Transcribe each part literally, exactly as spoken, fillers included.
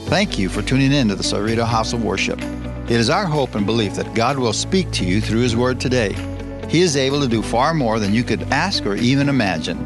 Thank you for tuning in to the Cerrito House of Worship. It is our hope and belief that God will speak to you through His Word today. He is able to do far more than you could ask or even imagine.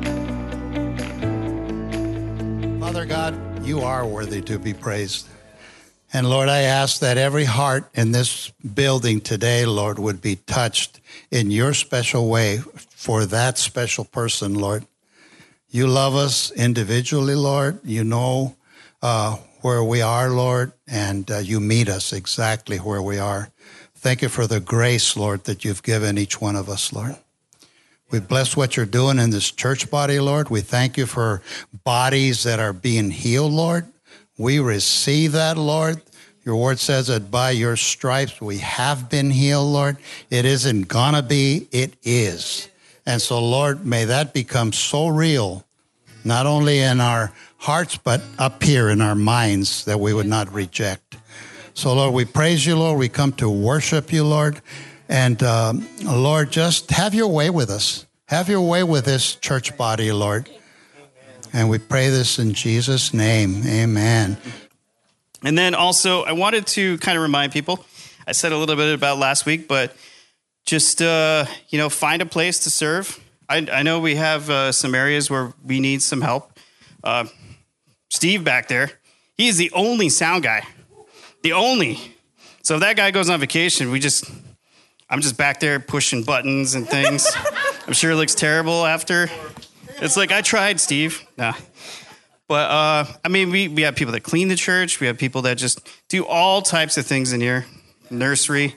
Father God, you are worthy to be praised. And Lord, I ask that every heart in this building today, Lord, would be touched in your special way for that special person, Lord. You love us individually, Lord. You know uh, where we are, Lord, and uh, you meet us exactly where we are. Thank you for the grace, Lord, that you've given each one of us, Lord. We bless what you're doing in this church body, Lord. We thank you for bodies that are being healed, Lord. We receive that, Lord. Your word says that by your stripes we have been healed, Lord. It isn't gonna be, it is. And so, Lord, may that become so real, not only in our hearts, but up here in our minds, that we would not reject. So, Lord, we praise you, Lord. We come to worship you, Lord. And, um, Lord, just have your way with us. Have your way with this church body, Lord. And we pray this in Jesus' name. Amen. And then also, I wanted to kind of remind people, I said a little bit about last week, but just, uh, you know, find a place to serve. I, I know we have uh, some areas where we need some help. Uh, Steve back there, he's the only sound guy. The only. So if that guy goes on vacation, we just, I'm just back there pushing buttons and things. I'm sure it looks terrible after. It's like, I tried, Steve. Nah. But, uh, I mean, we, we have people that clean the church. We have people that just do all types of things in here. Nursery.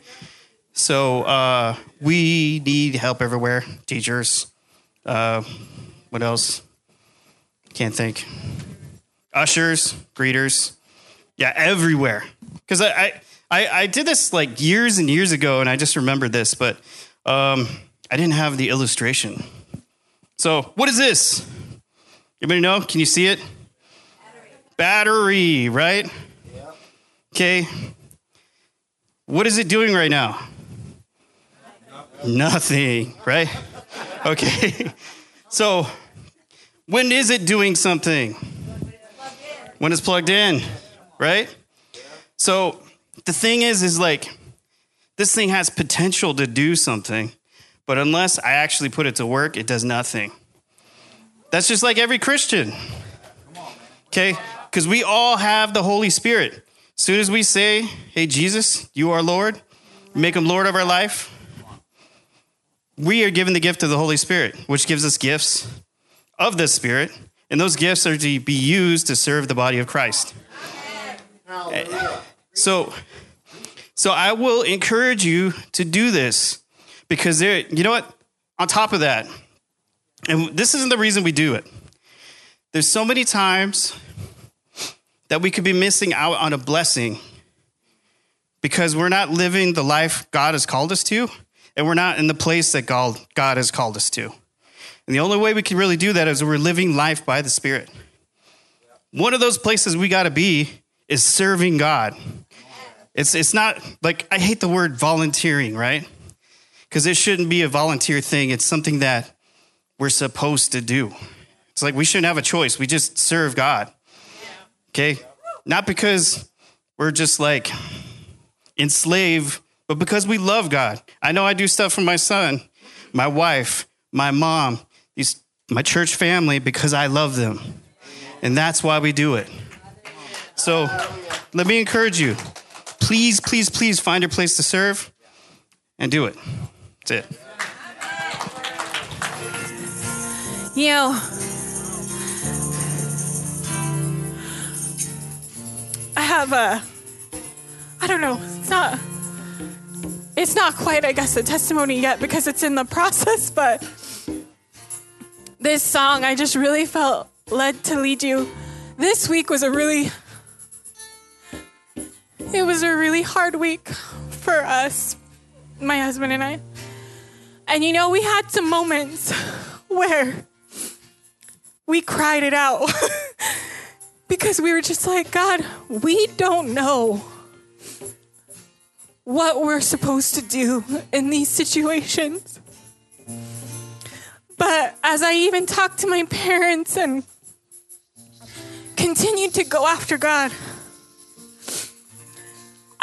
So uh, we need help everywhere. Teachers. Uh, what else? Can't think. Ushers, greeters. Yeah, everywhere. Because I, I, I, I did this like years and years ago, and I just remembered this, but um, I didn't have the illustration. So what is this? Anybody know? Can you see it? Battery, Battery right? Yep. Okay. What is it doing right now? Nothing, Nothing right? Okay. So when is it doing something? When it's plugged in, right? So the thing is, is like, this thing has potential to do something, but unless I actually put it to work, it does nothing. That's just like every Christian, okay? Because we all have the Holy Spirit. As soon as we say, hey, Jesus, you are Lord, make him Lord of our life, we are given the gift of the Holy Spirit, which gives us gifts of the Spirit, and those gifts are to be used to serve the body of Christ. So, so I will encourage you to do this, because there, you know what? On top of that, and this isn't the reason we do it. There's so many times that we could be missing out on a blessing because we're not living the life God has called us to, and we're not in the place that God, God has called us to. And the only way we can really do that is we're living life by the Spirit. One of those places we got to be is serving God. It's it's not like, I hate the word volunteering, right? Because it shouldn't be a volunteer thing. It's something that we're supposed to do. It's like we shouldn't have a choice. We just serve God. Okay? Not because we're just like enslaved, but because we love God. I know I do stuff for my son, my wife, my mom, these my church family, because I love them. And that's why we do it. So let me encourage you. Please, please, please find your place to serve and do it. That's it. You know, I have a, I don't know, it's not, it's not quite, I guess, a testimony yet because it's in the process, but this song, I just really felt led to lead you. This week was a really, it was a really hard week for us, my husband and I. And you know, we had some moments where we cried it out because we were just like, God, we don't know what we're supposed to do in these situations. But as I even talked to my parents and continued to go after God,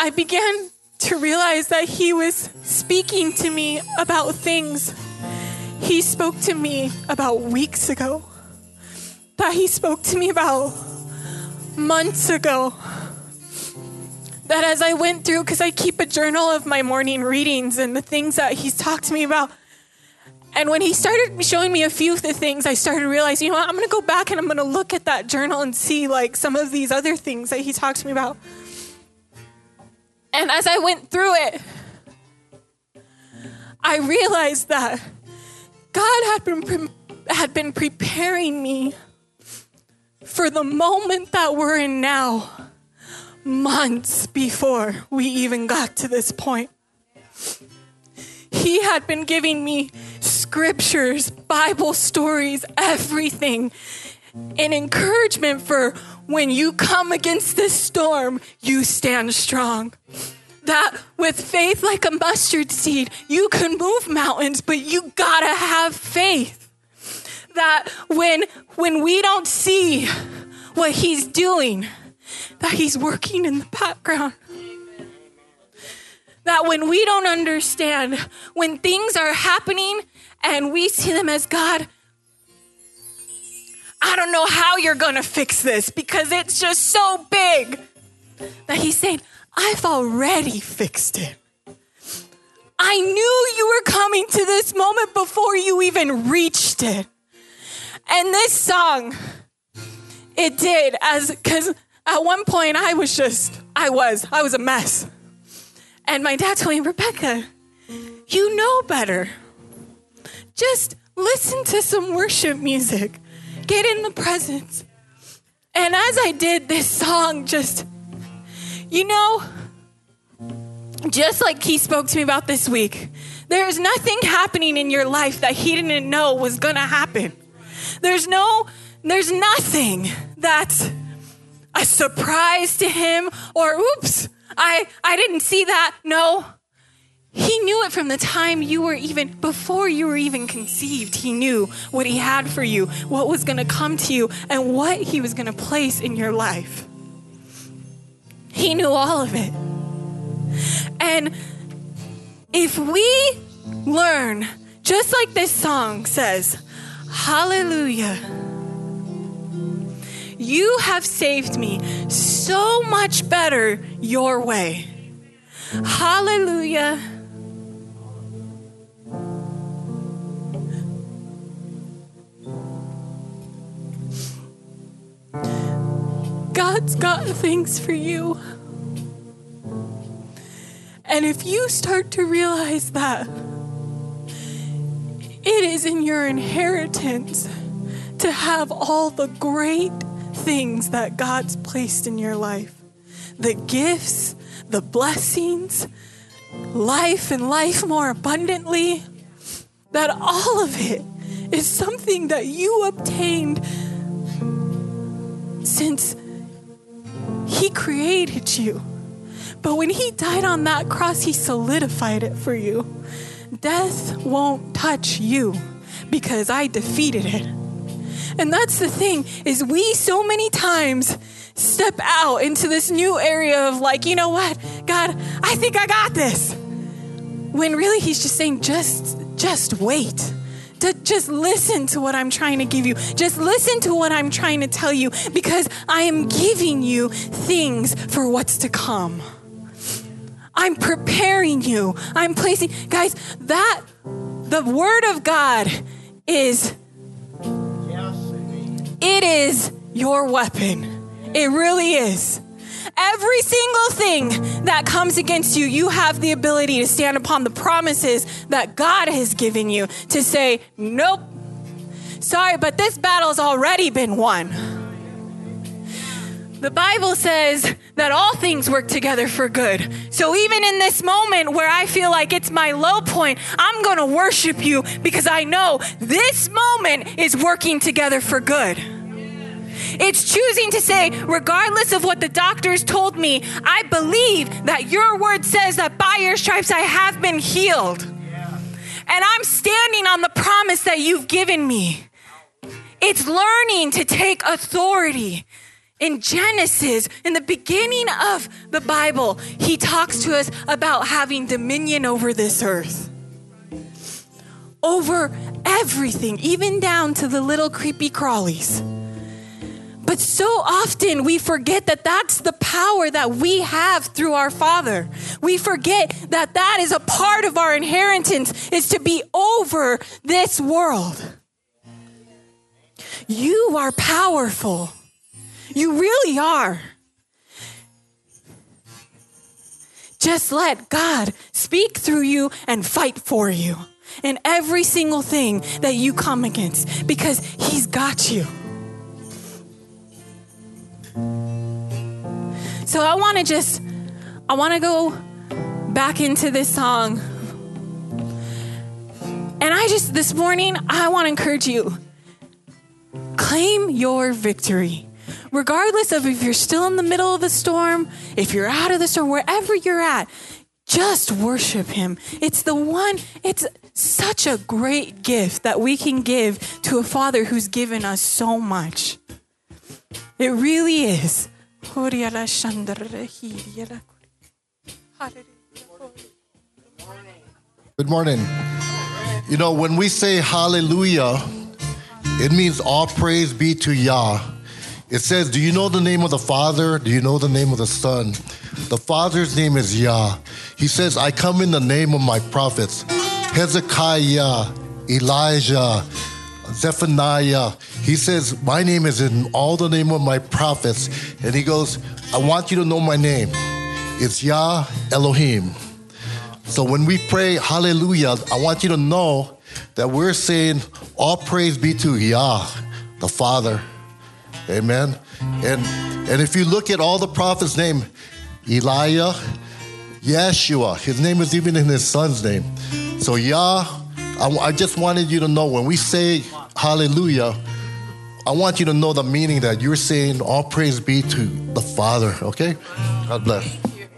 I began to realize that he was speaking to me about things he spoke to me about weeks ago, that he spoke to me about months ago. That as I went through, because I keep a journal of my morning readings and the things that he's talked to me about. And when he started showing me a few of the things, I started realizing, you know what, I'm going to go back and I'm going to look at that journal and see like some of these other things that he talked to me about. And as I went through it, I realized that God had been pre- had been preparing me for the moment that we're in now, months before we even got to this point. He had been giving me scriptures, Bible stories, everything, an encouragement for when you come against this storm, you stand strong. That with faith like a mustard seed, you can move mountains, but you gotta have faith. That when, when we don't see what he's doing, that he's working in the background. That when we don't understand, when things are happening and we see them as God, I don't know how you're gonna fix this because it's just so big. That he's saying, I've already fixed it. I knew you were coming to this moment before you even reached it. And this song, it did, as because at one point I was just, I was, I was a mess. And my dad told me, Rebecca, you know better. Just listen to some worship music. Get in the presence. And as I did, this song just, you know, just like he spoke to me about this week, there's nothing happening in your life that he didn't know was going to happen. There's no, there's nothing that's a surprise to him or, oops, I, I didn't see that. No, he knew it from the time you were even, before you were even conceived. He knew what he had for you, what was going to come to you, and what he was going to place in your life. He knew all of it. And if we learn, just like this song says, hallelujah, you have saved me so much better your way. Hallelujah. God's got things for you. And if you start to realize that it is in your inheritance to have all the great things that God's placed in your life, the gifts, the blessings, life and life more abundantly, that all of it is something that you obtained since he created you. But when he died on that cross, he solidified it for you. Death won't touch you because I defeated it. And that's the thing, is we so many times step out into this new area of like, you know what, God, I think I got this. When really he's just saying, just, just wait. Just listen to what I'm trying to give you. Just listen to what I'm trying to tell you, because I am giving you things for what's to come. I'm preparing you. I'm placing, guys, that, the word of God is, it is your weapon. It really is. Every single thing that comes against you, you have the ability to stand upon the promises that God has given you to say, nope, sorry, but this battle's already been won. The Bible says that all things work together for good. So even in this moment where I feel like it's my low point, I'm going to worship you because I know this moment is working together for good. It's choosing to say, regardless of what the doctors told me, I believe that your word says that by your stripes I have been healed. Yeah. And I'm standing on the promise that you've given me. It's learning to take authority in Genesis, in the beginning of the Bible, he talks to us about having dominion over this earth. Over everything, even down to the little creepy crawlies. But so often we forget that that's the power that we have through our Father. We forget that that is a part of our inheritance, is to be over this world. You are powerful. You really are. Just let God speak through you and fight for you in every single thing that you come against, because he's got you. So I want to just, I want to go back into this song. And I just, this morning, I want to encourage you, claim your victory. Regardless of if you're still in the middle of the storm, if you're out of the storm, wherever you're at, just worship him. It's the one, it's such a great gift that we can give to a Father who's given us so much. It really is. Good morning. You know, when we say hallelujah, it means all praise be to Yah. It says, do you know the name of the Father? Do you know the name of the Son? The Father's name is Yah. He says, I come in the name of my prophets, Hezekiah, Elijah, Zephaniah. He says, my name is in all the name of my prophets. And he goes, I want you to know my name. It's Yah Elohim. So when we pray hallelujah, I want you to know that we're saying all praise be to Yah, the Father. Amen. And and if you look at all the prophets' name, Elijah, Yeshua, his name is even in his son's name. So Yah, I, I just wanted you to know when we say hallelujah, I want you to know the meaning that you're saying all praise be to the Father, okay? God bless.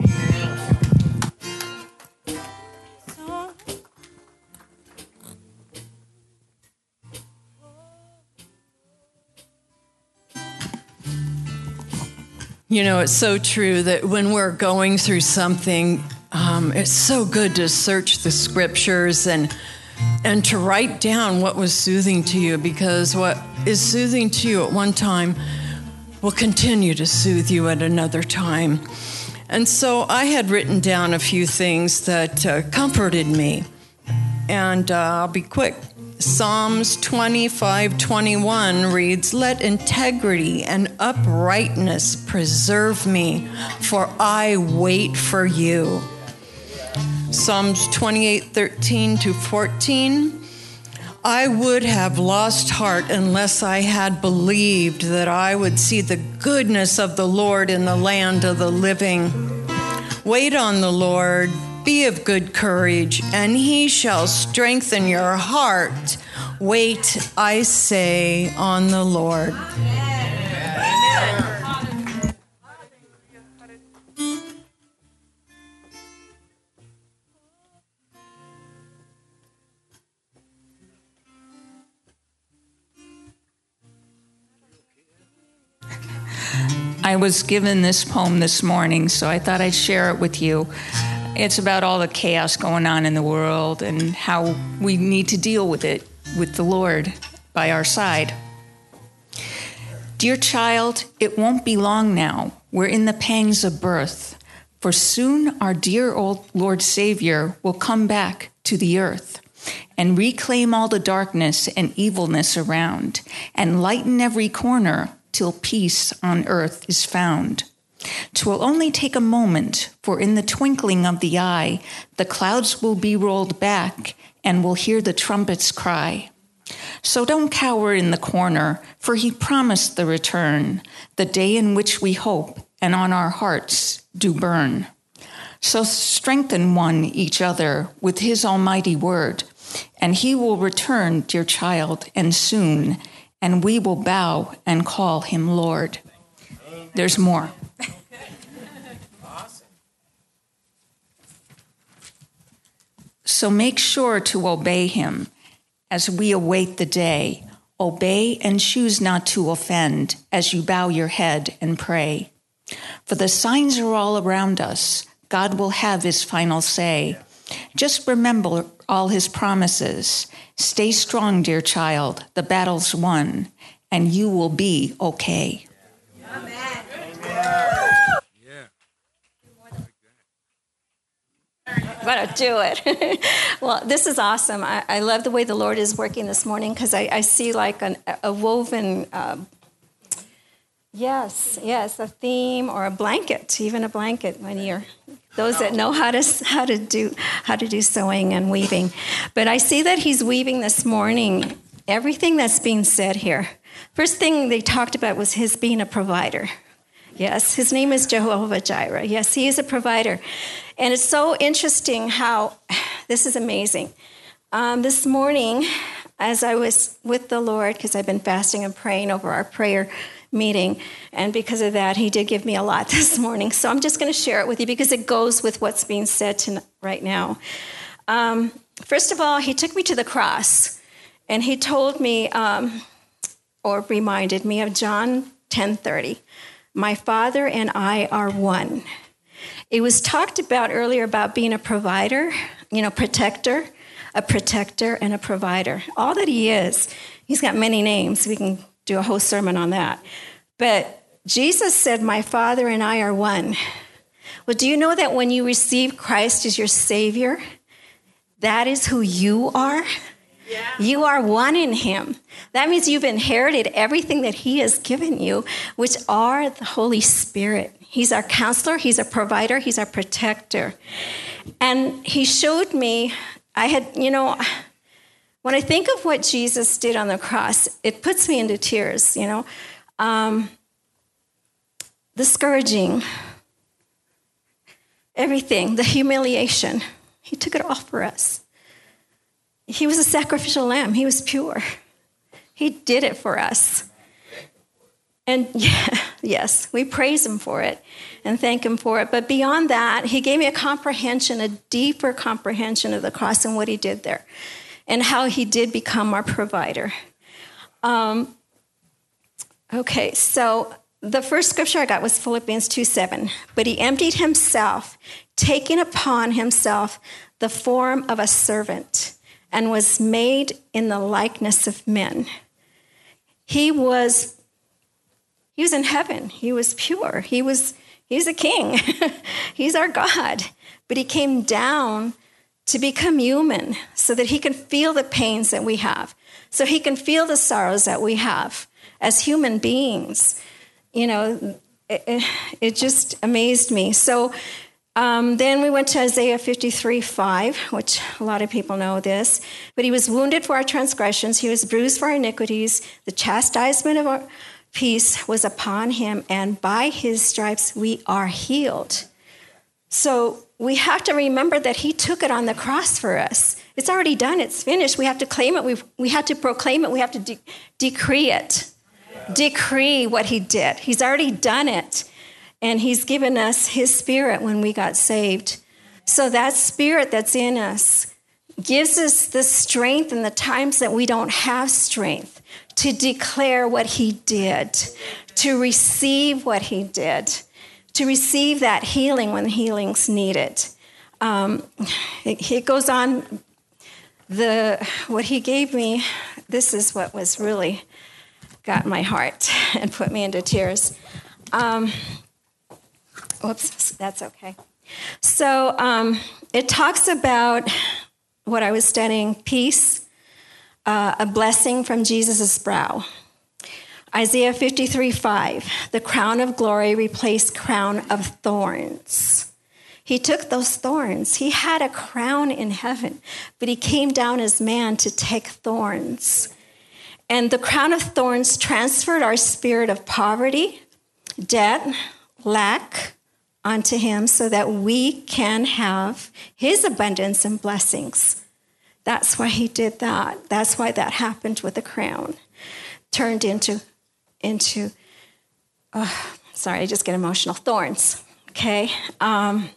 You know, it's so true that when we're going through something, um, it's so good to search the scriptures and and to write down what was soothing to you, because what is soothing to you at one time will continue to soothe you at another time. And so I had written down a few things that uh, comforted me, and uh, I'll be quick. Psalms twenty-five twenty-one reads, let integrity and uprightness preserve me, for I wait for you. Psalms twenty-eight thirteen to fourteen, I would have lost heart unless I had believed that I would see the goodness of the Lord in the land of the living. Wait on the Lord. Be of good courage, and he shall strengthen your heart. Wait, I say, on the Lord. Amen. I was given this poem this morning, so I thought I'd share it with you. It's about all the chaos going on in the world and how we need to deal with it with the Lord by our side. Dear child, it won't be long now. We're in the pangs of birth, for soon our dear old Lord Savior will come back to the earth and reclaim all the darkness and evilness around and lighten every corner till peace on earth is found. 'Twill only take a moment, for in the twinkling of the eye, the clouds will be rolled back, and we'll hear the trumpets cry. So don't cower in the corner, for he promised the return, the day in which we hope, and on our hearts do burn. So strengthen one each other with his almighty word, and he will return, dear child, and soon, and we will bow and call him Lord. There's more. So make sure to obey him as we await the day Obey and choose not to offend as you bow your head and pray. For the signs are all around us. God will have his final say. Just remember all his promises. Stay strong, dear child. The battle's won, and you will be okay. Amen. Gotta do it. Well, this is awesome. I, I love the way the Lord is working this morning because I, I see like an, a woven, uh, yes, yes, a theme or a blanket, even a blanket when you're those that know how to how to do how to do sewing and weaving. But I see that he's weaving this morning everything that's being said here. First thing they talked about was his being a provider. Yes, his name is Jehovah Jireh. Yes, he is a provider. And it's so interesting how, this is amazing. Um, this morning, as I was with the Lord, because I've been fasting and praying over our prayer meeting, and because of that, he did give me a lot this morning. So I'm just going to share it with you because it goes with what's being said tonight, right now. Um, first of all, he took me to the cross, and he told me, um, or reminded me of John ten thirty. My Father and I are one. It was talked about earlier about being a provider, you know, protector, a protector and a provider. All that he is. He's got many names. We can do a whole sermon on that. But Jesus said, my Father and I are one. Well, do you know that when you receive Christ as your Savior, that is who you are? Yeah. You are one in him. That means you've inherited everything that he has given you, which are the Holy Spirit. He's our counselor. He's a provider. He's our protector. And he showed me, I had, you know, when I think of what Jesus did on the cross, it puts me into tears, you know. Um, the scourging, everything, the humiliation, he took it all for us. He was a sacrificial lamb. He was pure. He did it for us. And yeah, yes, we praise him for it and thank him for it. But beyond that, he gave me a comprehension, a deeper comprehension of the cross and what he did there and how he did become our provider. Um, okay, so the first scripture I got was Philippians two seven. But he emptied himself, taking upon himself the form of a servant, and was made in the likeness of men. He was, he was in heaven. He was pure. He was, he's a king. He's our God. But he came down to become human so that he can feel the pains that we have, so he can feel the sorrows that we have as human beings. You know, it, it, it just amazed me. So Um, then we went to Isaiah fifty-three five, which a lot of people know this. But he was wounded for our transgressions. He was bruised for our iniquities. The chastisement of our peace was upon him, and by his stripes we are healed. So we have to remember that he took it on the cross for us. It's already done. It's finished. We have to claim it. We've, we have to proclaim it. We have to de- decree it. Decree what he did. He's already done it. And he's given us his spirit when we got saved. So that spirit that's in us gives us the strength in the times that we don't have strength to declare what he did, to receive what he did, to receive that healing when healing's needed. Um, it, it goes on, the what he gave me, this is what was really got my heart and put me into tears. Um, Whoops, that's okay. So um, it talks about what I was studying, peace, uh, a blessing from Jesus' brow. Isaiah fifty-three five, the crown of glory replaced crown of thorns. He took those thorns. He had a crown in heaven, but he came down as man to take thorns. And the crown of thorns transferred our spirit of poverty, debt, lack, onto him so that we can have his abundance and blessings. That's why he did that. That's why that happened with the crown. Turned into, into oh, sorry, I just get emotional, thorns, okay? Um,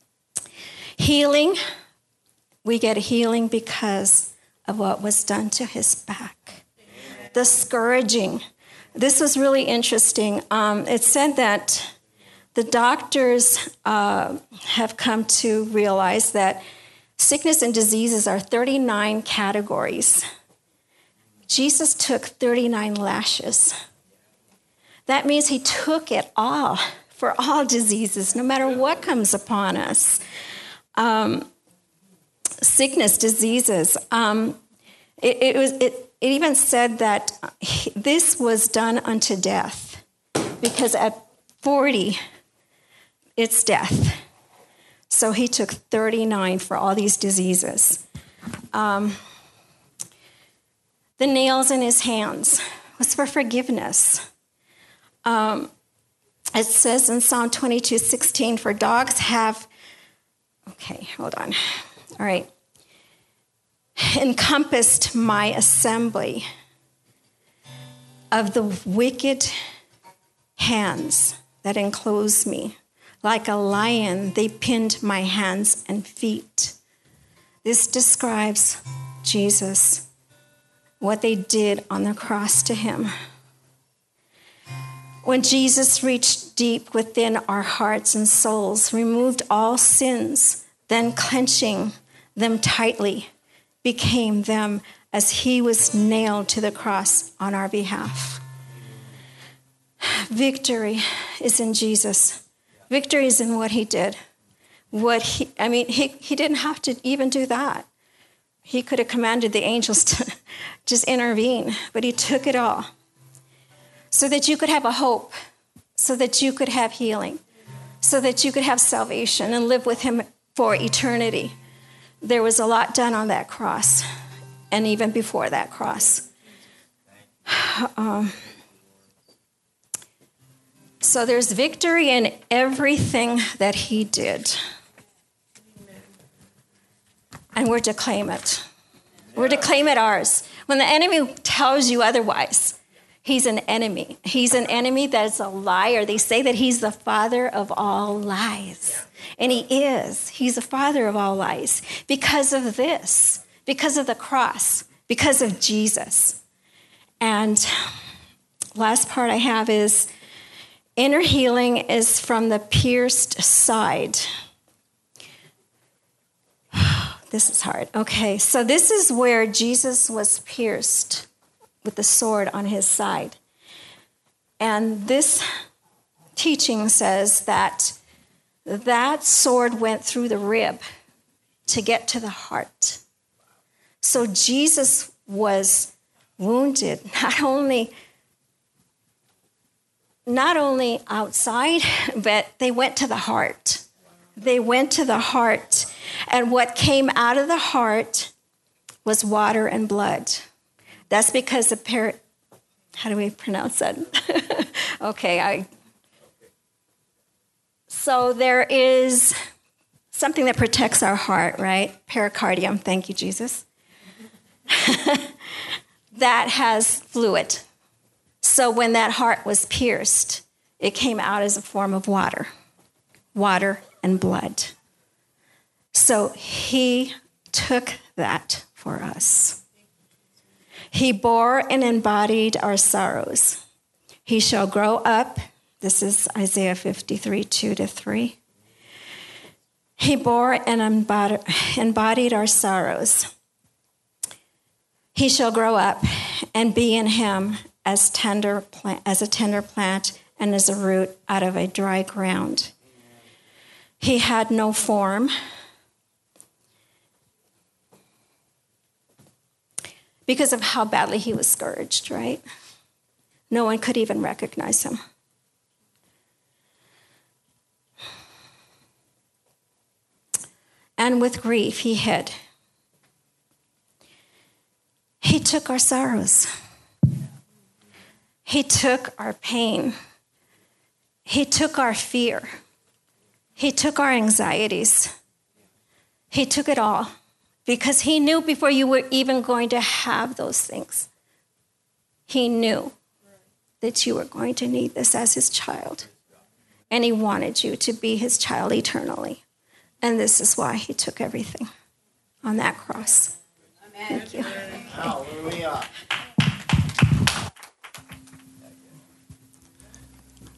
healing, we get healing because of what was done to his back. the scourging. This was really interesting. Um, it said that the doctors uh, have come to realize that sickness and diseases are thirty-nine categories. Jesus took thirty-nine lashes. That means he took it all for all diseases, no matter what comes upon us. Um, sickness, diseases. Um, it, it was. It, it even said that he, this was done unto death, because at forty, it's death. So he took thirty-nine for all these diseases. Um, the nails in his hands was for forgiveness. Um, it says in Psalm twenty-two sixteen, for dogs have, okay, hold on. All right. Encompassed my assembly of the wicked hands that enclose me. Like a lion, they pinned my hands and feet. This describes Jesus, what they did on the cross to him. When Jesus reached deep within our hearts and souls, removed all sins, then clenching them tightly, became them as he was nailed to the cross on our behalf. Victory is in Jesus. Victory is in what he did. What he, I mean, he, he didn't have to even do that. He could have commanded the angels to just intervene, but he took it all so that you could have a hope, so that you could have healing, so that you could have salvation and live with him for eternity. There was a lot done on that cross, and even before that cross. Um, so there's victory in everything that he did. And we're to claim it. We're to claim it ours. When the enemy tells you otherwise, he's an enemy. He's an enemy that's a liar. They say that he's the father of all lies. And he is. He's the father of all lies because of this, because of the cross, because of Jesus. And last part I have is inner healing is from the pierced side. This is hard. Okay, so this is where Jesus was pierced with the sword on his side. And this teaching says that that sword went through the rib to get to the heart. So Jesus was wounded, not only, not only outside, but they went to the heart. They went to the heart. And what came out of the heart was water and blood. That's because the par- how do we pronounce that? okay, I. So there is something that protects our heart, right? Pericardium, thank you, Jesus. That has fluid. So when that heart was pierced, it came out as a form of water. Water and blood. So he took that for us. He bore and embodied our sorrows. He shall grow up. This is Isaiah fifty-three, two to three. He bore and embodied our sorrows. He shall grow up and be in him as tender plant, as a tender plant and as a root out of a dry ground. He had no form. Because of how badly he was scourged, right? No one could even recognize him. And with grief, he hid. He took our sorrows. He took our pain. He took our fear. He took our anxieties. He took it all because he knew before you were even going to have those things. He knew that you were going to need this as his child. And he wanted you to be his child eternally. And this is why he took everything on that cross. Amen. Thank you. Hallelujah.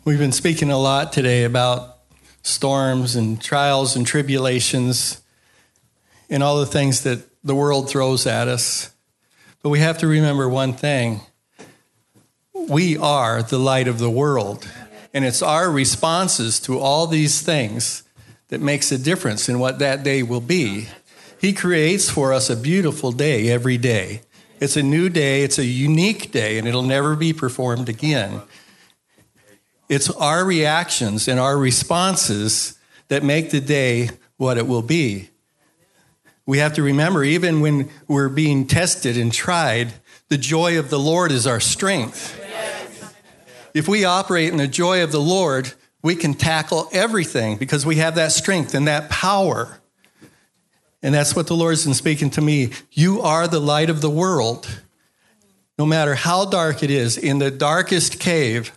We've been speaking a lot today about storms and trials and tribulations and all the things that the world throws at us. But we have to remember one thing. We are the light of the world. And it's our responses to all these things that makes a difference in what that day will be. He creates for us a beautiful day every day. It's a new day. It's a unique day, and it'll never be performed again. It's our reactions and our responses that make the day what it will be. We have to remember, even when we're being tested and tried, the joy of the Lord is our strength. If we operate in the joy of the Lord, we can tackle everything because we have that strength and that power. And that's what the Lord's been speaking to me. You are the light of the world. No matter how dark it is, in the darkest cave,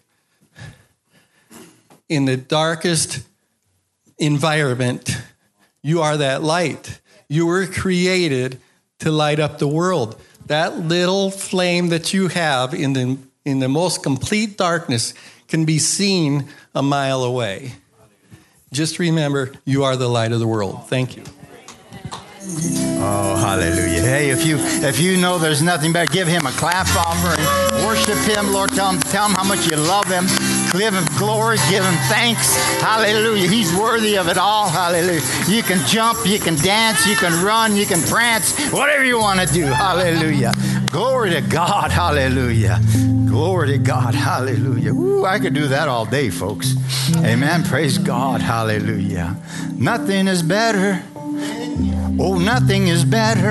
in the darkest environment, you are that light. You were created to light up the world. That little flame that you have in the in the most complete darkness can be seen a mile away. Just remember, you are the light of the world. Thank you. Oh, hallelujah. Hey, if you if you know there's nothing better, give him a clap offering. Worship him, Lord. Tell him, tell him how much you love him. Give him glory. Give him thanks. Hallelujah. He's worthy of it all. Hallelujah. You can jump. You can dance. You can run. You can prance. Whatever you want to do. Hallelujah. Glory to God. Hallelujah. Glory to God. Hallelujah. Ooh, I could do that all day, folks. Amen. Praise God. Hallelujah. Nothing is better. Oh, nothing is better.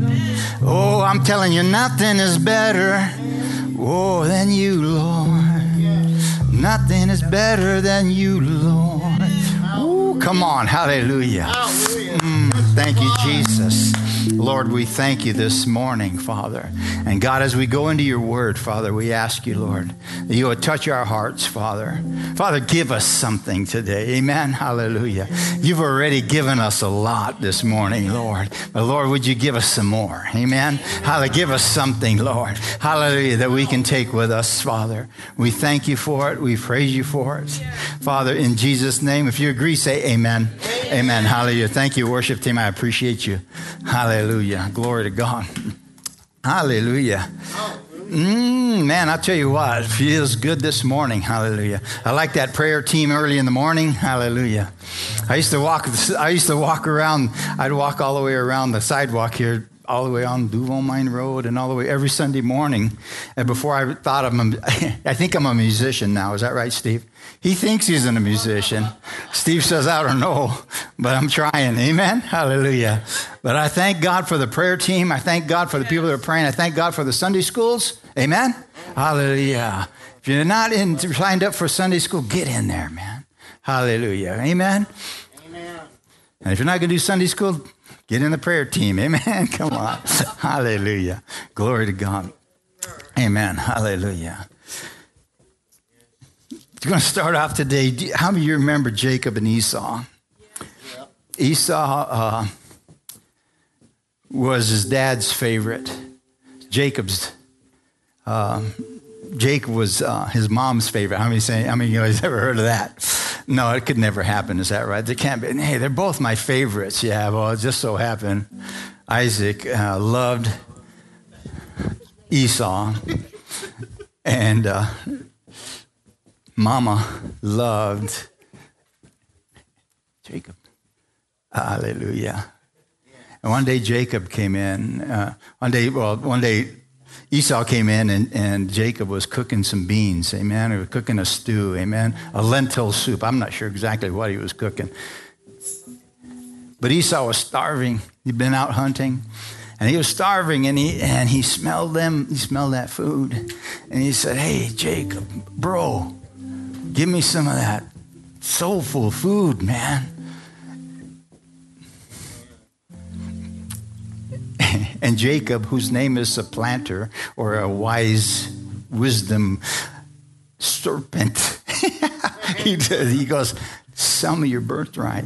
Oh, I'm telling you, nothing is better. Oh, than you, Lord. Nothing is better than you, Lord. Ooh, come on. Hallelujah. Mm, thank you, Jesus. Lord, we thank you this morning, Father. And God, as we go into your word, Father, we ask you, Lord, that you would touch our hearts, Father. Father, give us something today. Amen. Hallelujah. You've already given us a lot this morning, Lord. But Lord, would you give us some more? Amen. Hallelujah. Give us something, Lord. Hallelujah, that we can take with us, Father. We thank you for it. We praise you for it. Father, in Jesus' name, if you agree, say amen. Amen. Amen. Hallelujah. Thank you, worship team. I appreciate you. Hallelujah. Glory to God. Hallelujah. Mm, man, I'll tell you what, it feels good this morning. Hallelujah. I like that prayer team early in the morning. Hallelujah. I used to walk, I used to walk around, I'd walk all the way around the sidewalk here, all the way on Duval Mine Road and all the way every Sunday morning. And before I thought of him, I think I'm a musician now. Is that right, Steve? He thinks he's a musician. Steve says, I don't know, but I'm trying. Amen. Hallelujah. But I thank God for the prayer team. I thank God for the people that are praying. I thank God for the Sunday schools. Amen. Hallelujah. If you're not in, signed up for Sunday school, get in there, man. Hallelujah. Amen. Amen. And if you're not going to do Sunday school, get in the prayer team. Amen. Come on. Hallelujah. Glory to God. Amen. Hallelujah. We're going to start off today. How many of you remember Jacob and Esau? Esau uh, was his dad's favorite. Jacob's uh, Jacob was uh, his mom's favorite. How many say? How many of you guys ever heard of that? No, it could never happen. Is that right? They can't be. Hey, they're both my favorites. Yeah. Well, it just so happened Isaac uh, loved Esau, and uh, Mama loved Jacob. Hallelujah. And one day Jacob came in. Uh, one day, well, one day Esau came in and, and Jacob was cooking some beans. Amen. He was cooking a stew. Amen. A lentil soup. I'm not sure exactly what he was cooking. But Esau was starving. He'd been out hunting. And he was starving, and he and he smelled them. He smelled that food. And he said, hey, Jacob, bro, give me some of that soulful food, man. And Jacob, whose name is supplanter, or a wise wisdom serpent, he, he goes, sell me your birthright.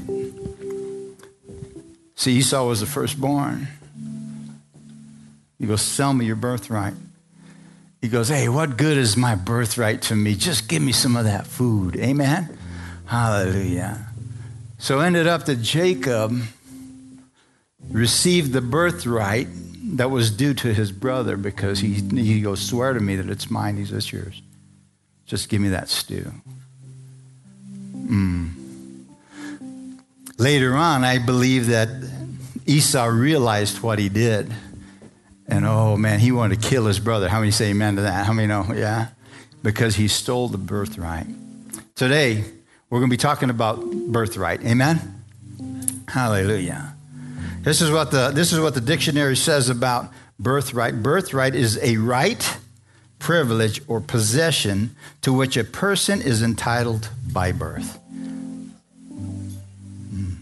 See, Esau was the firstborn. He goes, sell me your birthright. He goes, hey, what good is my birthright to me? Just give me some of that food. Amen? Hallelujah. So ended up that Jacob received the birthright that was due to his brother because he, he goes, swear to me that it's mine. He says, yours. Just give me that stew. Mm. Later on, I believe that Esau realized what he did. And oh man, he wanted to kill his brother. How many say amen to that? How many know? Yeah. Because he stole the birthright. Today, we're going to be talking about birthright. Amen? Hallelujah. This is what the this is what the dictionary says about birthright. Birthright is a right, privilege, or possession to which a person is entitled by birth. Mm.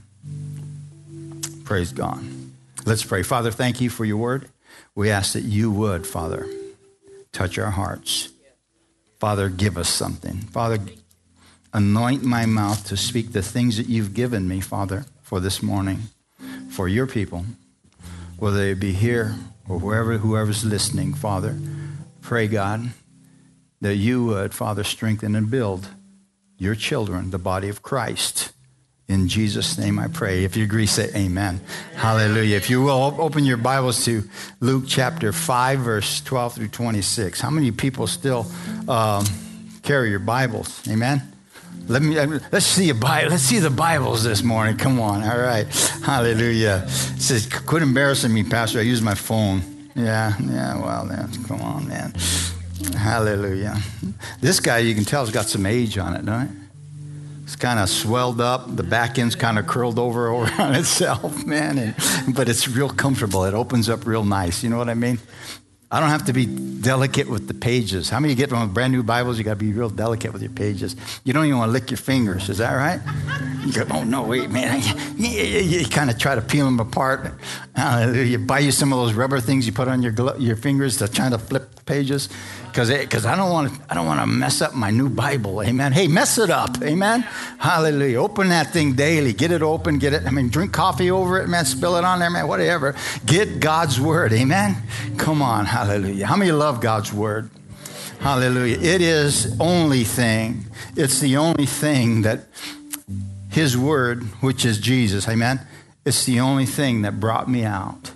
Praise God. Let's pray. Father, thank you for your word. We ask that you would, Father, touch our hearts. Father, give us something. Father, anoint my mouth to speak the things that you've given me, Father, for this morning, for your people, whether they be here or wherever, whoever's listening, Father. Pray, God, that you would, Father, strengthen and build your children, the body of Christ. In Jesus' name I pray. If you agree, say amen. Hallelujah. If you will, open your Bibles to Luke chapter five, verse twelve through twenty-six. How many people still um, carry your Bibles? Amen. Let me, let's see a Bible. Let's see the Bibles this morning. Come on. All right. Hallelujah. It says, quit embarrassing me, Pastor. I use my phone. Yeah. Yeah. Well, then, come on, man. Hallelujah. This guy, you can tell, has got some age on it, don't it? It's kind of swelled up. The back end's kind of curled over, over on itself, man. And, but it's real comfortable. It opens up real nice. You know what I mean? I don't have to be delicate with the pages. How many get one with brand new Bibles? You got to be real delicate with your pages. You don't even want to lick your fingers. Is that right? You go, oh, no, wait, man. You, you, you kind of try to peel them apart. Uh, you buy you some of those rubber things you put on your glo- your fingers to try to flip pages. Because because I don't want to I don't want to mess up my new Bible. Amen. Hey, mess it up. Amen. Hallelujah. Open that thing daily. Get it open. Get it. I mean, drink coffee over it, man. Spill it on there, man. Whatever. Get God's word. Amen. Come on. Hallelujah. How many love God's word? Hallelujah. It is only thing. It's the only thing that his word, which is Jesus. Amen. It's the only thing that brought me out.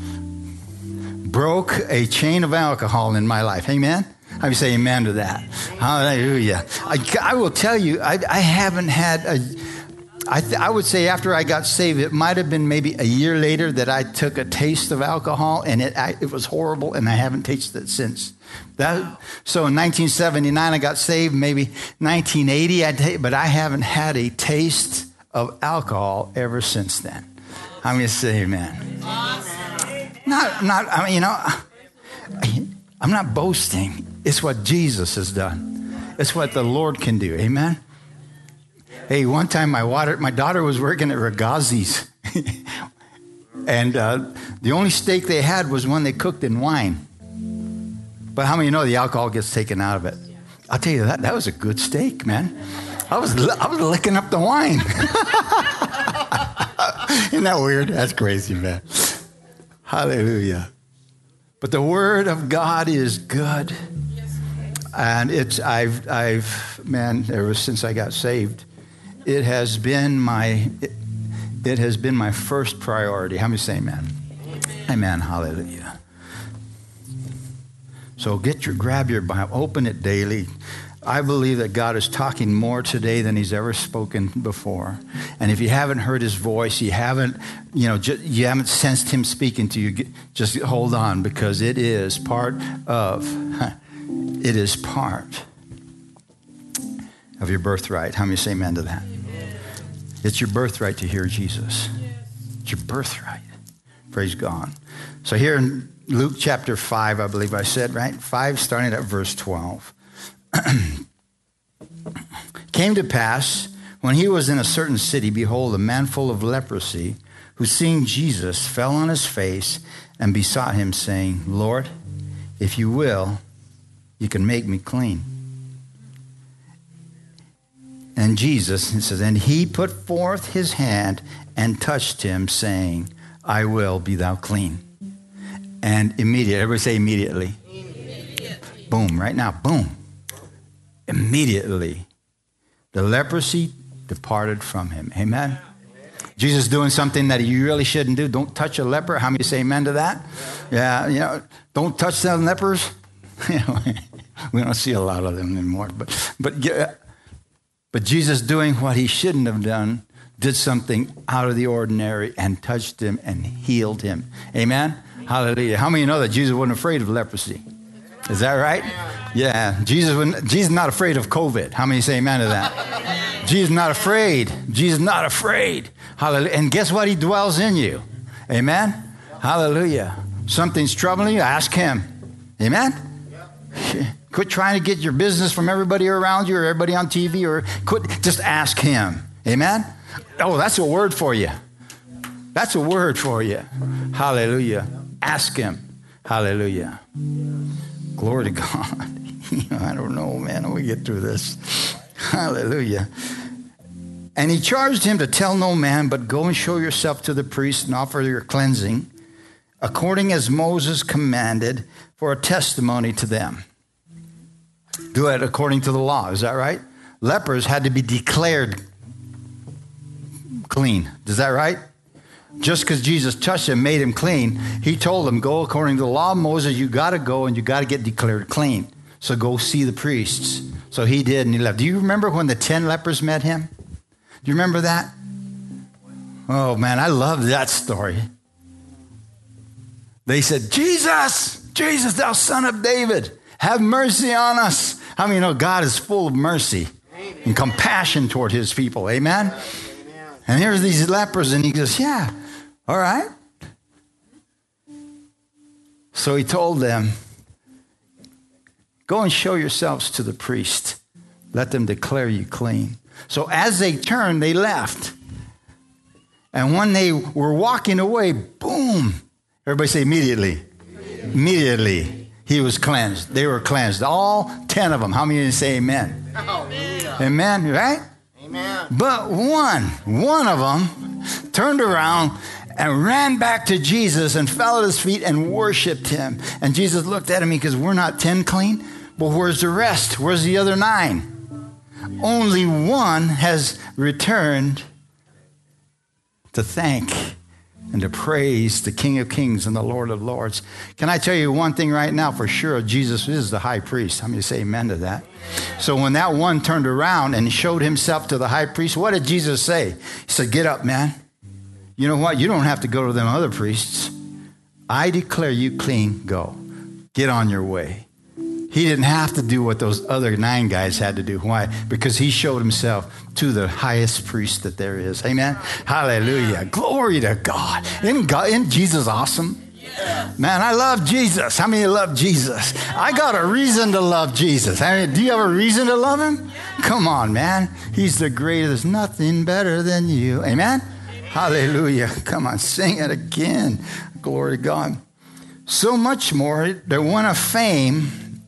Broke a chain of alcohol in my life. Amen? How do you say amen to that? Hallelujah. I, I will tell you, I, I haven't had a, I, th- I would say after I got saved, it might have been maybe a year later that I took a taste of alcohol, and it I, it was horrible, and I haven't tasted it since. That, so in nineteen seventy-nine, I got saved, maybe nineteen eighty, I'd ta- but I haven't had a taste of alcohol ever since then. I'm going to say amen. Not, not, I mean, you know, I'm not boasting. It's what Jesus has done. It's what the Lord can do. Amen? Hey, one time my water, my daughter was working at Ragazzi's. and uh, the only steak they had was one they cooked in wine. But how many know the alcohol gets taken out of it? I'll tell you that, that was a good steak, man. I was, I was licking up the wine. Isn't that weird? That's crazy, man. Hallelujah. But the word of God is good. And it's, I've, I've, man, ever since I got saved, it has been my, it, it has been my first priority. How many say amen? Amen. Hallelujah. So get your, grab your Bible, open it daily. I believe that God is talking more today than he's ever spoken before. And if you haven't heard his voice, you haven't, you know, ju- you haven't sensed him speaking to you, get, just hold on, because it is part of, it is part of your birthright. How many say amen to that? It's your birthright to hear Jesus. It's your birthright. Praise God. So here in Luke chapter five, I believe I said, right? five, starting at verse twelve. Came to pass, when he was in a certain city, behold, a man full of leprosy, who seeing Jesus fell on his face and besought him, saying, Lord, if you will, you can make me clean. And Jesus, it says, and he put forth his hand and touched him, saying, I will, be thou clean. And immediately, everybody say immediately. Immediately. Boom, right now, boom. Immediately, the leprosy departed from him. Amen? Jesus doing something that he really shouldn't do. Don't touch a leper. How many say amen to that? Yeah, you know, don't touch them lepers. You know, we don't see a lot of them anymore. But, but, yeah, but Jesus doing what he shouldn't have done, did something out of the ordinary and touched him and healed him. Amen? Hallelujah. How many know that Jesus wasn't afraid of leprosy? Is that right? Yeah. Jesus wouldn't, Jesus not afraid of COVID. How many say amen to that? Jesus not afraid. Jesus not afraid. Hallelujah. And guess what? He dwells in you. Amen? Hallelujah. Something's troubling you, ask him. Amen? Quit trying to get your business from everybody around you or everybody on T V, or quit. Just ask him. Amen? Oh, that's a word for you. That's a word for you. Hallelujah. Ask him. Hallelujah. Glory to God. I don't know, man. We get through this. Hallelujah. And he charged him to tell no man, but go and show yourself to the priest and offer your cleansing, according as Moses commanded, for a testimony to them. Do it according to the law. Is that right? Lepers had to be declared clean. Is that right? Just because Jesus touched him, made him clean, he told them, go according to the law of Moses, you got to go and you got to get declared clean. So go see the priests. So he did, and he left. Do you remember when the ten lepers met him? Do you remember that? Oh, man, I love that story. They said, Jesus, Jesus, thou son of David, have mercy on us. How many know God is full of mercy Amen. And compassion toward his people? Amen? Amen? And here's these lepers, and he goes, yeah, all right. So he told them, go and show yourselves to the priest. Let them declare you clean. So as they turned, they left. And when they were walking away, boom. Everybody say immediately. Immediately. Immediately, he was cleansed. They were cleansed. All ten of them. How many of you say amen? Amen. Amen, right? Amen. But one, one of them turned around and ran back to Jesus and fell at his feet and worshiped him. And Jesus looked at him because we're not ten clean. But where's the rest? Where's the other nine? Only one has returned to thank and to praise the King of Kings and the Lord of Lords. Can I tell you one thing right now for sure? Jesus is the high priest. How many say amen to that? So when that one turned around and showed himself to the high priest, what did Jesus say? He said, get up, man. You know what? You don't have to go to them other priests. I declare you clean. Go. Get on your way. He didn't have to do what those other nine guys had to do. Why? Because he showed himself to the highest priest that there is. Amen? Hallelujah. Glory to God. Isn't, God, isn't Jesus awesome? Man, I love Jesus. How many love Jesus? I got a reason to love Jesus. I mean, do you have a reason to love him? Come on, man. He's the greatest. There's nothing better than you. Amen? Hallelujah. Come on, sing it again. Glory to God. So much more, there went a fame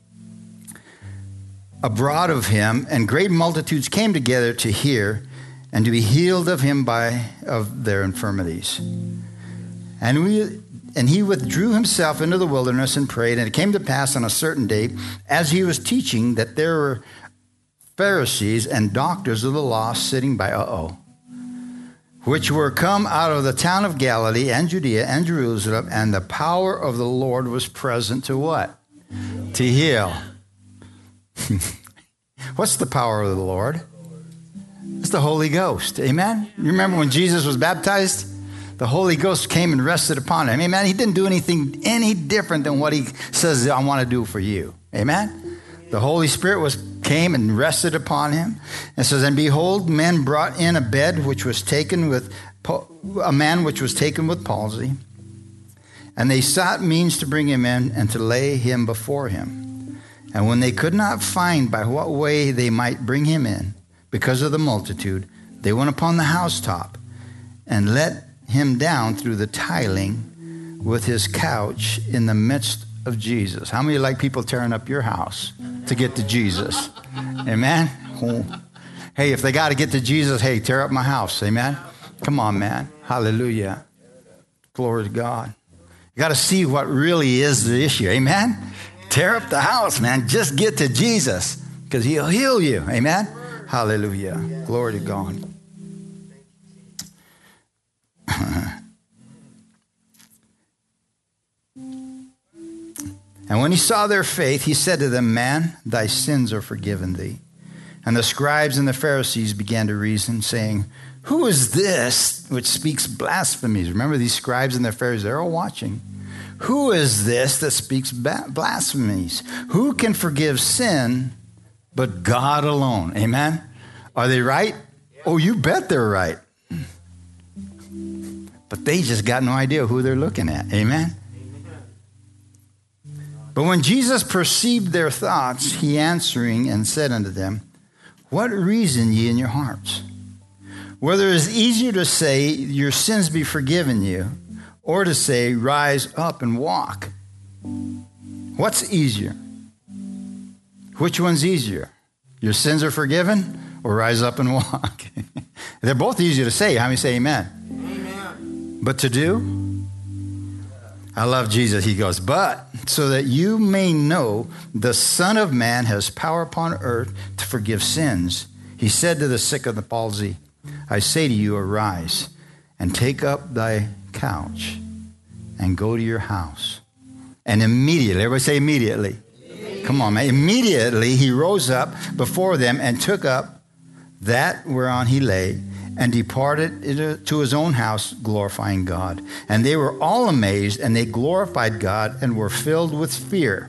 abroad of him, and great multitudes came together to hear and to be healed of him by of their infirmities. And we and he withdrew himself into the wilderness and prayed. And it came to pass on a certain day, as he was teaching, that there were Pharisees and doctors of the law sitting by, uh-oh, which were come out of the town of Galilee and Judea and Jerusalem, and the power of the Lord was present to what? To heal. What's the power of the Lord? It's the Holy Ghost. Amen? You remember when Jesus was baptized? The Holy Ghost came and rested upon him. Amen? He didn't do anything any different than what he says, I want to do for you. Amen? The Holy Spirit was came and rested upon him. And says, and behold, men brought in a bed which was taken with, a man which was taken with palsy. And they sought means to bring him in and to lay him before him. And when they could not find by what way they might bring him in, because of the multitude, they went upon the housetop and let him down through the tiling with his couch in the midst of Jesus. How many like people tearing up your house to get to Jesus? Amen? Oh. Hey, if they got to get to Jesus, hey, tear up my house. Amen? Come on, man. Hallelujah. Glory to God. You got to see what really is the issue. Amen? Tear up the house, man. Just get to Jesus because he'll heal you. Amen? Hallelujah. Glory to God. And when he saw their faith, he said to them, man, thy sins are forgiven thee. And the scribes and the Pharisees began to reason, saying, who is this which speaks blasphemies? Remember, these scribes and the Pharisees, they're all watching. Who is this that speaks blasphemies? Who can forgive sin but God alone? Amen? Are they right? Oh, you bet they're right. But they just got no idea who they're looking at. Amen? But when Jesus perceived their thoughts, he answering and said unto them, what reason ye in your hearts? Whether it is easier to say, your sins be forgiven you, or to say, rise up and walk. What's easier? Which one's easier? Your sins are forgiven, or rise up and walk? They're both easy to say. How many say amen? Amen. But to do? I love Jesus. He goes, but so that you may know the Son of Man has power upon earth to forgive sins. He said to the sick of the palsy, I say to you, arise and take up thy couch and go to your house. And immediately, everybody say immediately. Immediately. Come on, man. Immediately he rose up before them and took up that whereon he lay and departed to his own house, glorifying God. And they were all amazed, and they glorified God and were filled with fear.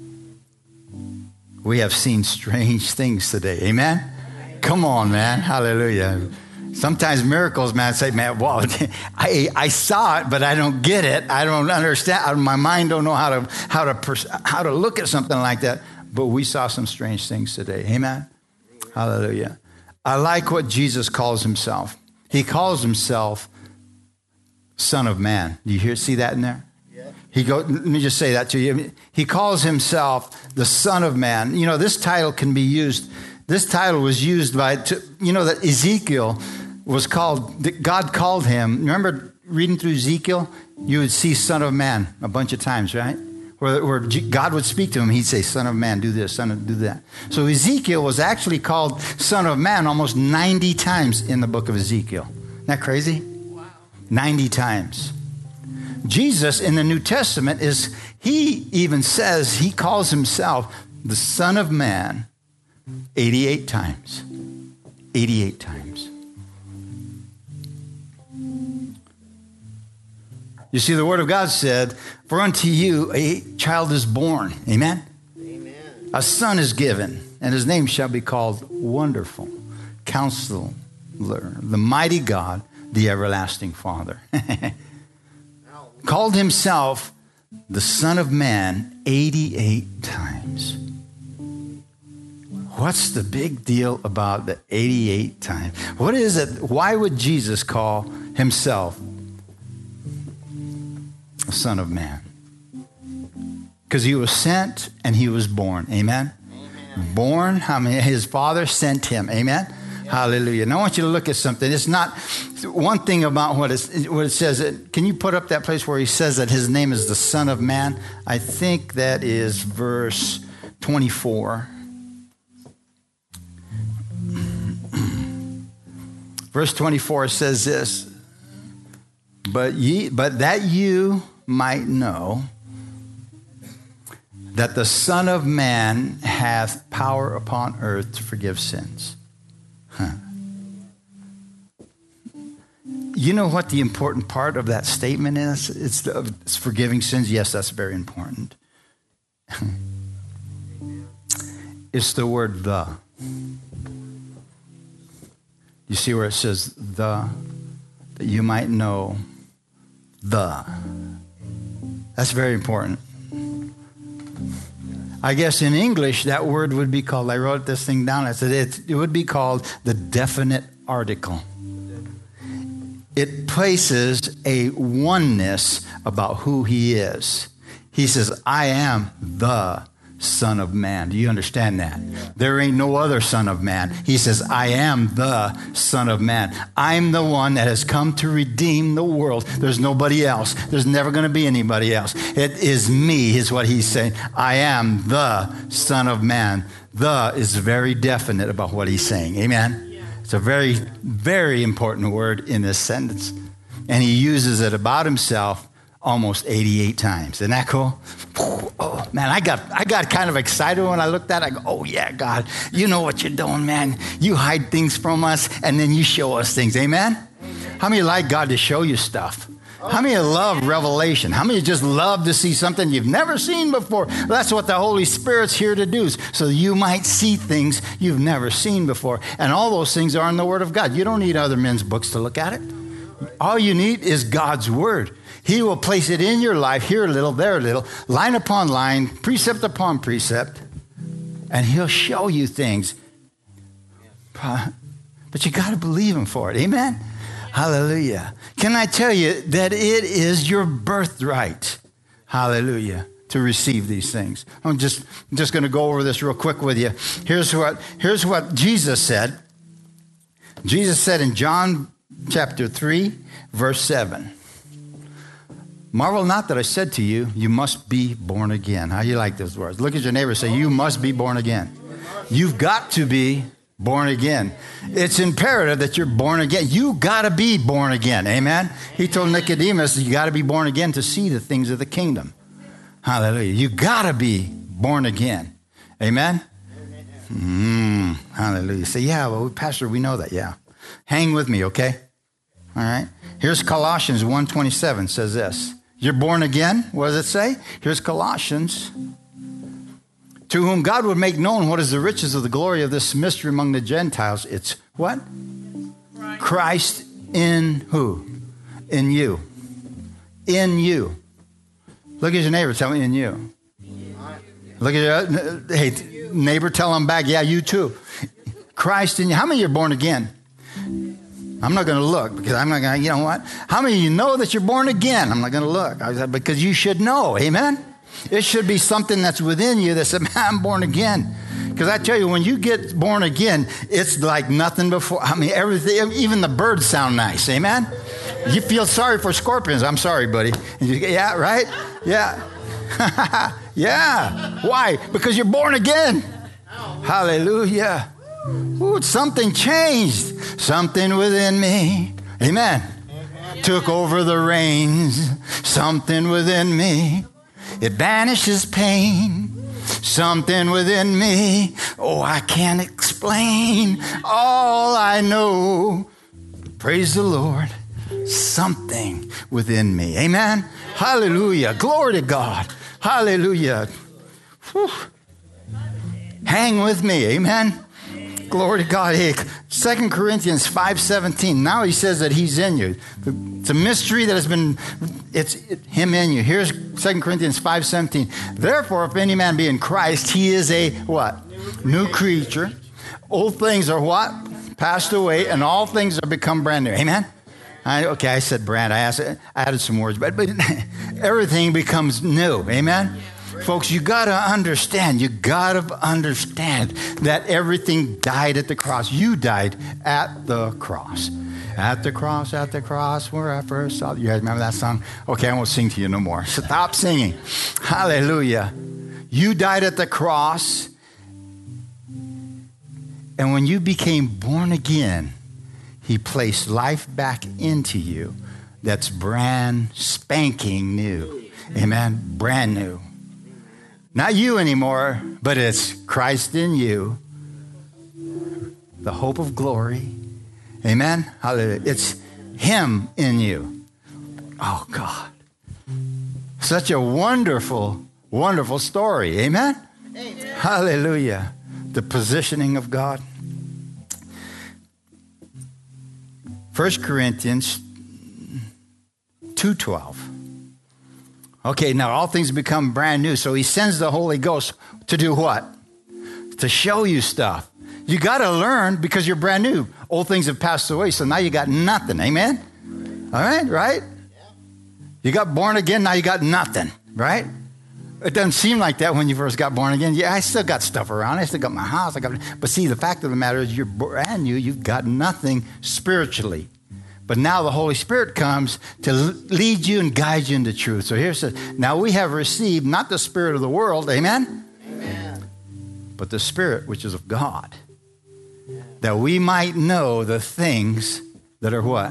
We have seen strange things today. Amen? Come on, man. Hallelujah. Sometimes miracles, man, say, man, wow, I, I saw it, but I don't get it. I don't understand. My mind don't know how to, how to, pers- how to look at something like that. But we saw some strange things today. Amen? Hallelujah. I like what Jesus calls himself. He calls himself Son of Man. Do you hear, see that in there? Yeah. He go. Let me just say that to you. He calls himself the Son of Man. You know, this title can be used. This title was used by, to, you know, that Ezekiel was called, God called him. Remember reading through Ezekiel? You would see Son of Man a bunch of times, right? Where, where God would speak to him, he'd say, Son of Man, do this, Son of, do that. So Ezekiel was actually called Son of Man almost ninety times in the book of Ezekiel. Isn't that crazy? Wow. ninety times. Jesus in the New Testament is, he even says, he calls himself the Son of Man eighty-eight times. eighty-eight times. You see, the Word of God said, for unto you a child is born. Amen? Amen. A son is given, and his name shall be called Wonderful, Counselor, the Mighty God, the Everlasting Father. Called himself the Son of Man eighty-eight times. What's the big deal about the eighty-eight times? What is it? Why would Jesus call himself the Son of Man? Because he was sent and he was born. Amen? Amen. Born, I mean, his father sent him. Amen? Yep. Hallelujah. And I want you to look at something. It's not one thing about what, it's, what it says. Can you put up that place where he says that his name is the Son of Man? I think that is verse twenty-four. Verse twenty-four says this, but ye, but that you might know that the Son of Man hath power upon earth to forgive sins. Huh. You know what the important part of that statement is? It's, the, it's forgiving sins. Yes, that's very important. It's the word the. You see where it says the, that you might know the. That's very important. I guess in English, that word would be called, I wrote this thing down, I said it, it would be called the definite article. It places a oneness about who he is. He says, I am the Son of Man. Do you understand that? There ain't no other Son of Man. He says, I am the Son of Man. I'm the one that has come to redeem the world. There's nobody else. There's never going to be anybody else. It is me, is what he's saying. I am the Son of Man. The is very definite about what he's saying. Amen? It's a very, very important word in this sentence. And he uses it about himself almost eighty-eight times. Isn't that cool? Oh, man, I got I got kind of excited when I looked at it. I go, oh, yeah, God, you know what you're doing, man. You hide things from us, and then you show us things. Amen? How many like God to show you stuff? How many love revelation? How many just love to see something you've never seen before? That's what the Holy Spirit's here to do, so you might see things you've never seen before. And all those things are in the Word of God. You don't need other men's books to look at it. All you need is God's Word. He will place it in your life, here a little, there a little, line upon line, precept upon precept, and he'll show you things. But you got to believe him for it. Amen? Hallelujah. Can I tell you that it is your birthright, hallelujah, to receive these things? I'm just, I'm just going to go over this real quick with you. Here's what, here's what Jesus said. Jesus said in John chapter three, verse seven. Marvel not that I said to you, you must be born again. How do you like those words? Look at your neighbor and say, you must be born again. You've got to be born again. It's imperative that you're born again. You got to be born again. Amen? He told Nicodemus, you got to be born again to see the things of the kingdom. Hallelujah. You got to be born again. Amen? Mm, hallelujah. Say, yeah, well, Pastor, we know that. Yeah. Hang with me, okay? All right. Here's Colossians one twenty-seven says this. You're born again. What does it say? Here's Colossians. To whom God would make known what is the riches of the glory of this mystery among the Gentiles. It's what? Christ, Christ in who? In you. In you. Look at your neighbor. Tell me in you. Look at your, hey, neighbor, tell him back. Yeah, you too. Christ in you. How many are born again? I'm not going to look because I'm not going to, you know what? How many of you know that you're born again? I'm not going to look I said, because you should know. Amen? It should be something that's within you that says, man, I'm born again. Because I tell you, when you get born again, it's like nothing before. I mean, everything, even the birds sound nice. Amen? You feel sorry for scorpions. I'm sorry, buddy. And you, yeah, right? Yeah. Yeah. Why? Because you're born again. Hallelujah. Ooh, something changed. Something within me. Amen. Amen. Took over the reins. Something within me. It banishes pain. Something within me. Oh, I can't explain. All I know. Praise the Lord. Something within me. Amen. Hallelujah. Glory to God. Hallelujah. Whew. Hang with me. Amen. Glory to God. Hey, Second Corinthians five seventeen. Now he says that he's in you. It's a mystery that has been, it's him in you. Here's Second Corinthians five seventeen. Therefore, if any man be in Christ, he is a what? New creature. Old things are what? Passed away, and all things are become brand new. Amen? I, okay, I said brand. I, asked, I added some words, but, but everything becomes new. Amen? Folks, you got to understand, you got to understand that everything died at the cross. You died at the cross. At the cross, at the cross, where I first saw you. Guys remember that song? Okay, I won't sing to you no more. Stop singing. Hallelujah. You died at the cross. And when you became born again, he placed life back into you that's brand spanking new. Amen? Brand new. Not you anymore, but it's Christ in you, the hope of glory. Amen? Hallelujah. It's him in you. Oh, God. Such a wonderful, wonderful story. Amen? Amen. Hallelujah. The positioning of God. First Corinthians two twelve. Okay, now all things become brand new. So he sends the Holy Ghost to do what? To show you stuff. You got to learn because you're brand new. Old things have passed away, so now you got nothing. Amen? All right, right? You got born again, now you got nothing, right? It doesn't seem like that when you first got born again. Yeah, I still got stuff around. I still got my house. I got, but see, the fact of the matter is you're brand new. You've got nothing spiritually. But now the Holy Spirit comes to lead you and guide you into truth. So here's the, now we have received not the spirit of the world, amen? Amen. But the Spirit which is of God, that we might know the things that are what?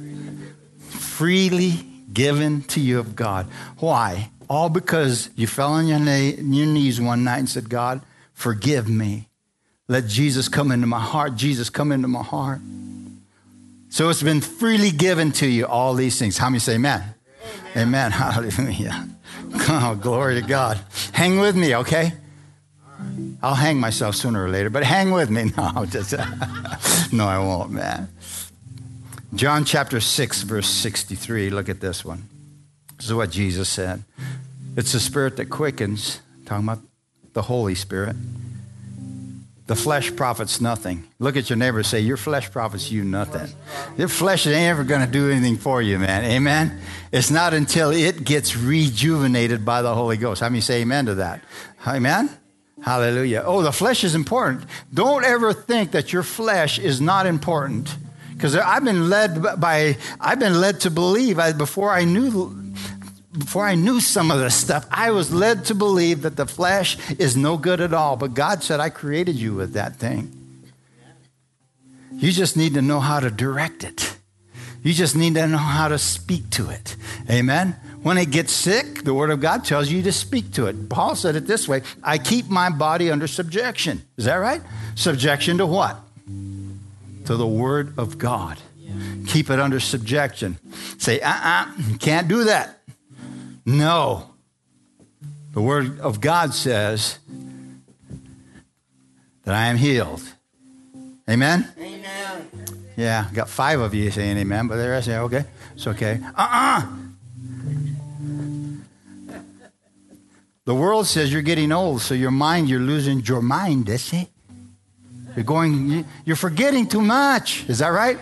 Freely given to you of God. Why? All because you fell on your, na- your knees one night and said, God, forgive me. Let Jesus come into my heart. Jesus, come into my heart. So it's been freely given to you, all these things. How many say amen? Amen. Amen. Hallelujah. Oh, glory to God. Hang with me, okay? I'll hang myself sooner or later, but hang with me. No, just, no, I won't, man. John chapter six, verse sixty-three. Look at this one. This is what Jesus said. It's the Spirit that quickens, talking about the Holy Spirit. The flesh profits nothing. Look at your neighbor and say, your flesh profits you nothing. Your flesh ain't ever going to do anything for you, man. Amen? It's not until it gets rejuvenated by the Holy Ghost. How many say amen to that? Amen? Hallelujah. Oh, the flesh is important. Don't ever think that your flesh is not important. Because I've been led by, I've been led to believe, I, before I knew Before I knew some of this stuff, I was led to believe that the flesh is no good at all. But God said, I created you with that thing. You just need to know how to direct it. You just need to know how to speak to it. Amen? When it gets sick, the Word of God tells you to speak to it. Paul said it this way, I keep my body under subjection. Is that right? Subjection to what? To the Word of God. Keep it under subjection. Say, uh-uh, you can't do that. No. The Word of God says that I am healed. Amen? Amen. Yeah, got five of you saying amen, but the rest say, okay, it's okay. Uh-uh. The world says you're getting old, so your mind, you're losing your mind, is it? You're going, you're forgetting too much. Is that right?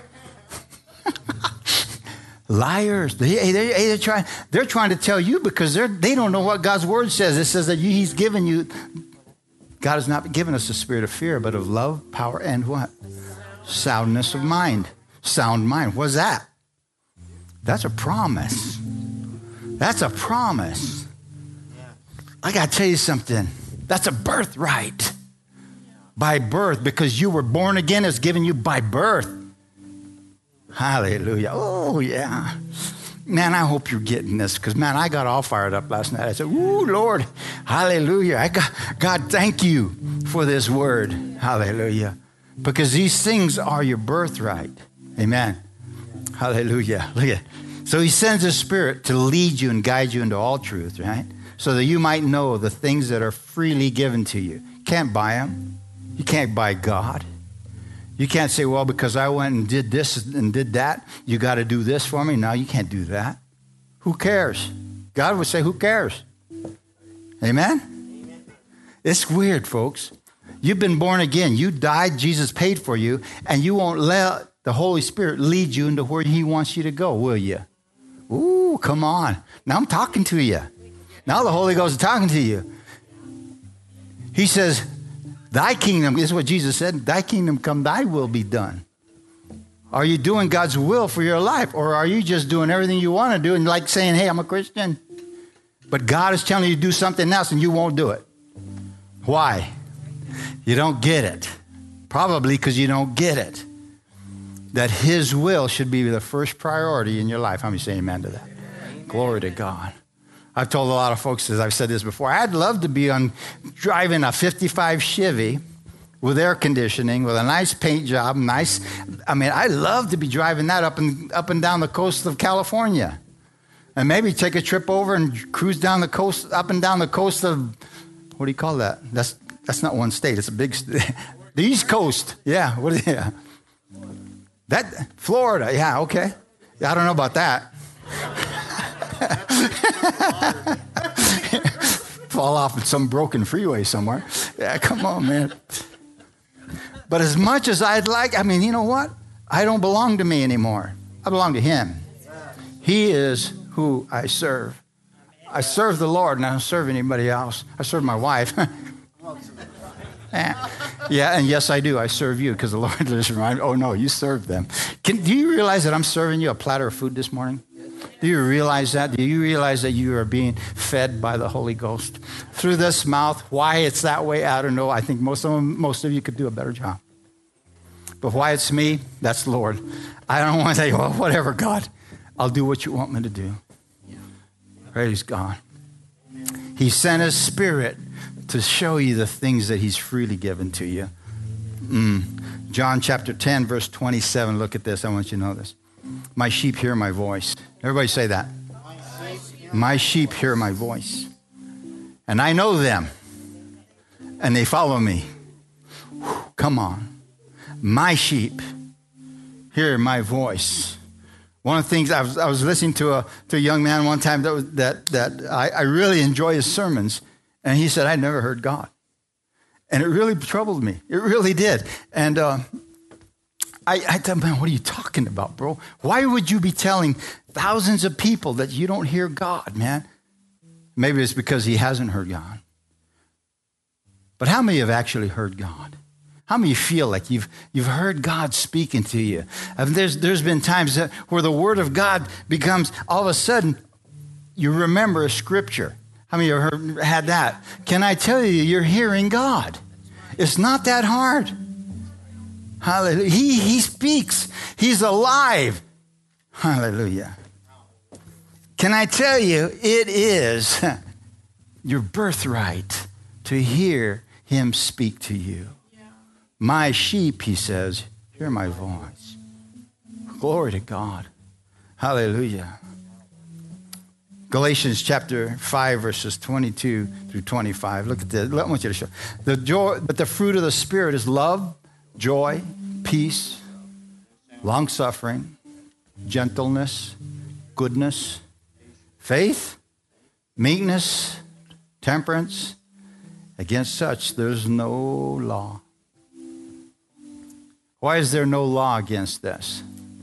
Liars. They, they, they're, trying, they're trying to tell you because they're, they don't know what God's word says. It says that you, he's given you, God has not given us a spirit of fear, but of love, power, and what? Soundness of mind. Sound mind. What's that? That's a promise. That's a promise. I got to tell you something. That's a birthright. By birth, because you were born again, it's given you by birth. Hallelujah. Oh, yeah. Man, I hope you're getting this because, man, I got all fired up last night. I said, ooh, Lord, hallelujah. I got, God, thank you for this word. Hallelujah. Because these things are your birthright. Amen. Hallelujah. Look at it. So he sends his Spirit to lead you and guide you into all truth, right? So that you might know the things that are freely given to you. You can't buy them. You can't buy God. You can't say, well, because I went and did this and did that, you got to do this for me. No, you can't do that. Who cares? God would say, who cares? Amen? Amen? It's weird, folks. You've been born again. You died. Jesus paid for you. And you won't let the Holy Spirit lead you into where he wants you to go, will you? Ooh, come on. Now I'm talking to you. Now the Holy Ghost is talking to you. He says, thy kingdom, this is what Jesus said, thy kingdom come, thy will be done. Are you doing God's will for your life? Or are you just doing everything you want to do and like saying, hey, I'm a Christian? But God is telling you to do something else and you won't do it. Why? You don't get it. Probably because you don't get it. That his will should be the first priority in your life. How many say amen to that? Amen. Glory to God. I've told a lot of folks, as I've said this before, I'd love to be on driving a fifty-five Chevy with air conditioning, with a nice paint job, nice. I mean, I'd love to be driving that up and up and down the coast of California, and maybe take a trip over and cruise down the coast, up and down the coast of, what do you call that? That's that's not one state. It's a big state. The East Coast. Yeah. What is it? Yeah. That Florida. Yeah. Okay. I don't know about that. Fall off at some broken freeway somewhere. Yeah, come on, man. But as much as I'd like, I mean, you know what? I don't belong to me anymore. I belong to him. He is who I serve. I serve the Lord, and I don't serve anybody else. I serve my wife. Yeah, and yes, I do. I serve you because the Lord just reminded me, oh, no, you serve them. Can, do you realize that I'm serving you a platter of food this morning? Do you realize that? Do you realize that you are being fed by the Holy Ghost through this mouth? Why it's that way, I don't know. I think most of them, most of you could do a better job. But why it's me, that's the Lord. I don't want to say, well, whatever, God. I'll do what you want me to do. Praise God. He sent his Spirit to show you the things that he's freely given to you. Mm. John chapter ten, verse twenty-seven. Look at this. I want you to know this. My sheep hear my voice. Everybody say that. My sheep hear my voice. And I know them. And they follow me. Whew, come on. My sheep hear my voice. One of the things I was, I was listening to a to a young man one time that was, that that I, I really enjoy his sermons, and he said, "I never heard God," and it really troubled me. It really did. And uh, I, I thought, man, what are you talking about, bro? Why would you be telling thousands of people that you don't hear God, man? Maybe it's because he hasn't heard God. But how many have actually heard God? How many feel like you've you've heard God speaking to you? I mean, there's there's been times that where the Word of God becomes all of a sudden you remember a scripture. How many have heard, had that? Can I tell you, you're hearing God? It's not that hard. Hallelujah. He he speaks. He's alive. Hallelujah. Can I tell you, it is your birthright to hear him speak to you. My sheep, he says, hear my voice. Glory to God. Hallelujah. Galatians chapter five, verses twenty-two through twenty-five. Look at this. I want you to show. The joy, but the fruit of the Spirit is love, joy, peace, long-suffering, gentleness, goodness, faith, meekness, temperance. Against such, there's no law. Why is there no law against this?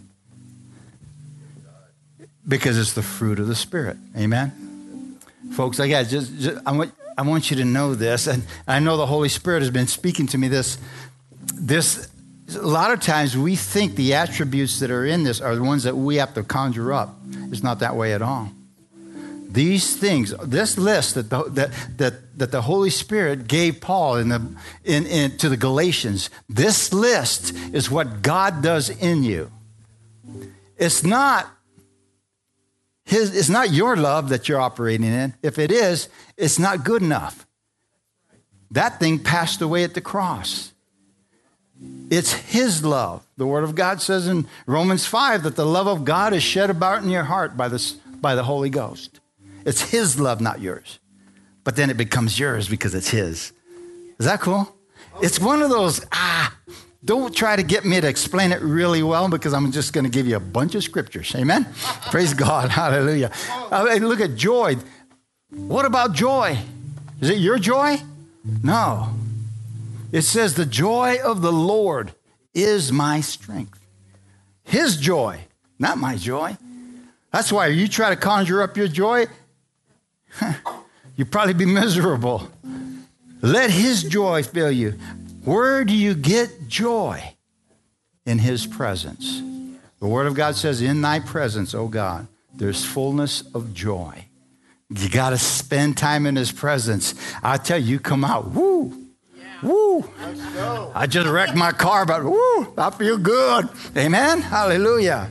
Because it's the fruit of the Spirit. Amen? Folks, I got just, just I want I want you to know this, and I know the Holy Spirit has been speaking to me this this a lot of times we think the attributes that are in this are the ones that we have to conjure up. It's not that way at all. These things, this list that the, that that that the Holy Spirit gave Paul in the in, in to the Galatians, this list is what God does in you. It's not his. It's not your love that you're operating in. If it is, it's not good enough. That thing passed away at the cross. It's his love. The Word of God says in Romans five that the love of God is shed about in your heart by the by the Holy Ghost. It's his love, not yours. But then it becomes yours because it's his. Is that cool? It's one of those, ah, don't try to get me to explain it really well because I'm just going to give you a bunch of scriptures. Amen? Praise God. Hallelujah. I mean, look at joy. What about joy? Is it your joy? No. It says the joy of the Lord is my strength. His joy, not my joy. That's why you try to conjure up your joy, you'll probably be miserable. Let his joy fill you. Where do you get joy? In his presence. The Word of God says, in thy presence, O God, there's fullness of joy. You got to spend time in his presence. I tell you, you come out, woo, woo. I just wrecked my car, but woo, I feel good. Amen? Hallelujah.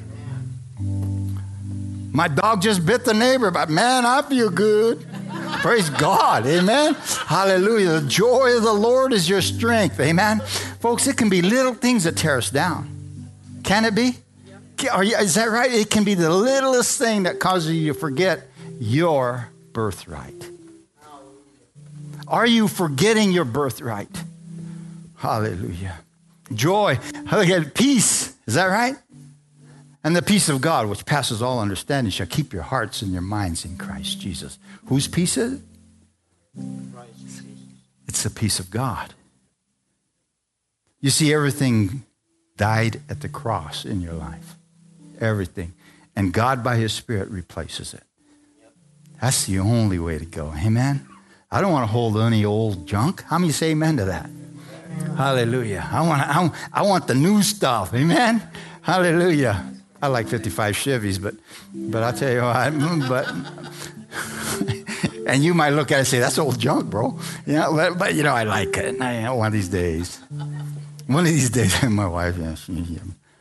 My dog just bit the neighbor, but man, I feel good. Praise God. Amen. Hallelujah. The joy of the Lord is your strength. Amen. Folks, it can be little things that tear us down. Can it be? Are you, is that right? It can be the littlest thing that causes you to forget your birthright. Are you forgetting your birthright? Hallelujah. Joy. Peace. Is that right? And the peace of God, which passes all understanding, shall keep your hearts and your minds in Christ Jesus. Whose peace is it? It's the peace of God. You see, everything died at the cross in your life. Everything. And God, by his Spirit, replaces it. That's the only way to go. Amen? I don't want to hold any old junk. How many say amen to that? Hallelujah. I want, I, I want the new stuff. Amen? Hallelujah. I like fifty-five Chevys, but but I'll tell you what, but, and you might look at it and say, that's old junk, bro. You know, but, but you know, I like it. And I, one of these days, one of these days, my wife, yeah, she, yeah.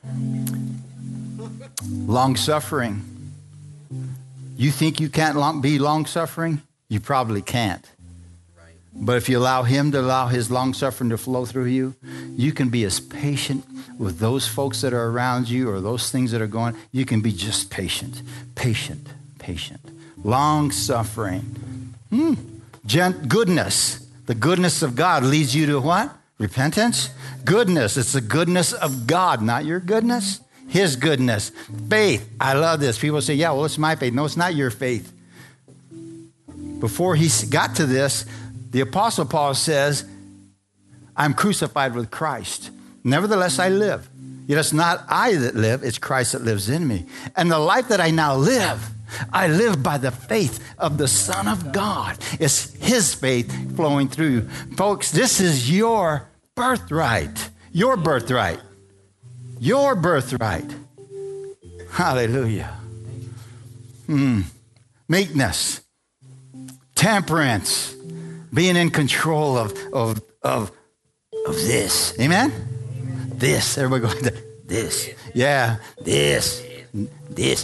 Long suffering. You think you can't long, be long suffering? You probably can't. But if you allow him to allow his long suffering to flow through you, you can be as patient with those folks that are around you or those things that are going. You can be just patient, patient, patient. Long suffering. Hmm. Gent- goodness. The goodness of God leads you to what? Repentance. Goodness. It's the goodness of God, not your goodness. His goodness. Faith. I love this. People say, yeah, well, it's my faith. No, it's not your faith. Before he got to this, the Apostle Paul says, I'm crucified with Christ. Nevertheless, I live. Yet it's not I that live, it's Christ that lives in me. And the life that I now live, I live by the faith of the Son of God. It's his faith flowing through. Folks, this is your birthright. Your birthright. Your birthright. Hallelujah. Hmm. Meekness. Temperance. Being in control of, of, of, of this. Amen? This. Everybody go, this. Yeah, this. This.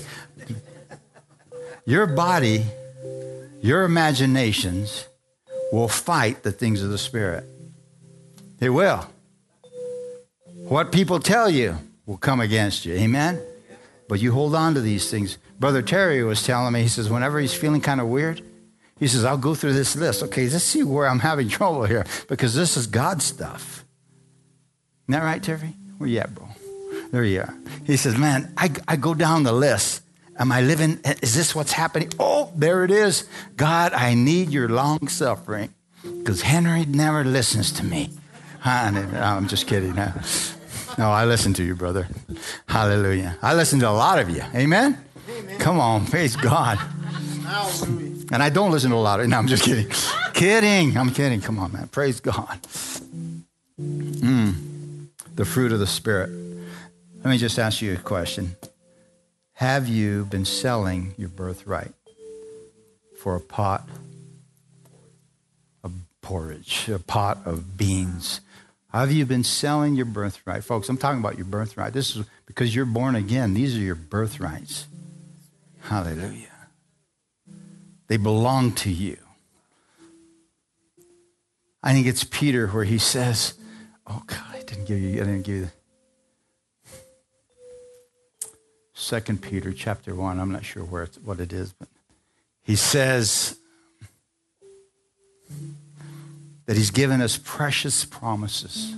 Your body, your imaginations will fight the things of the Spirit. They will. What people tell you will come against you. Amen? But you hold on to these things. Brother Terry was telling me, he says, whenever he's feeling kind of weird, he says, I'll go through this list. Okay, let's see where I'm having trouble here, because this is God's stuff. Isn't that right, Terry? Where you at, bro? There you are. He says, man, I, I go down the list. Am I living? Is this what's happening? Oh, there it is. God, I need your long suffering, because Henry never listens to me. No, I'm just kidding. No. no, I listen to you, brother. Hallelujah. I listen to a lot of you. Amen? Amen. Come on, praise God. Hallelujah. And I don't listen to a lot of, no, I'm just kidding. kidding. I'm kidding. Come on, man. Praise God. Mm. The fruit of the Spirit. Let me just ask you a question. Have you been selling your birthright for a pot of porridge, a pot of beans? Have you been selling your birthright? Folks, I'm talking about your birthright. This is because you're born again. These are your birthrights. Hallelujah. They belong to you. I think it's Peter where he says, oh God, I didn't give you, I didn't give you the Second Peter chapter one. I'm not sure where it's, what it is, but he says that he's given us precious promises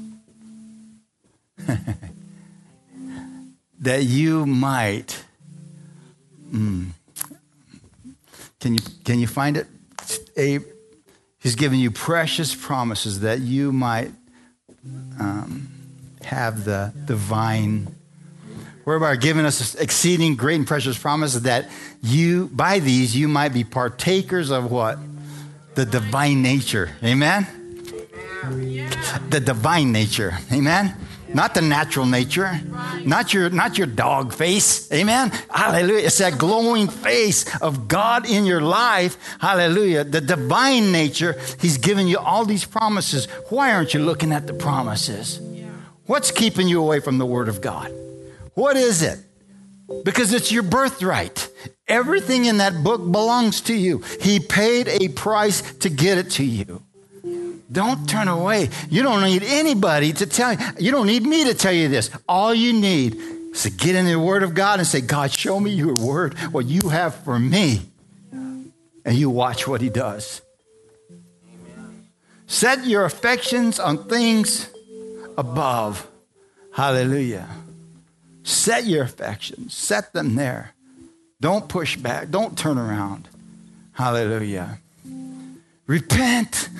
that you might, mm, Can you can you find it? Abe, he's given you precious promises that you might um, have the divine, whereby giving us exceeding great and precious promises that you, by these, you might be partakers of what? The divine nature. Amen? The divine nature. Amen? Not the natural nature, not your not your dog face. Amen. Hallelujah. It's that glowing face of God in your life. Hallelujah. The divine nature. He's given you all these promises. Why aren't you looking at the promises? What's keeping you away from the Word of God? What is it? Because it's your birthright. Everything in that book belongs to you. He paid a price to get it to you. Don't turn away. You don't need anybody to tell you. You don't need me to tell you this. All you need is to get in the Word of God and say, God, show me your word, what you have for me. And you watch what he does. Amen. Set your affections on things above. Hallelujah. Set your affections. Set them there. Don't push back. Don't turn around. Hallelujah. Repent.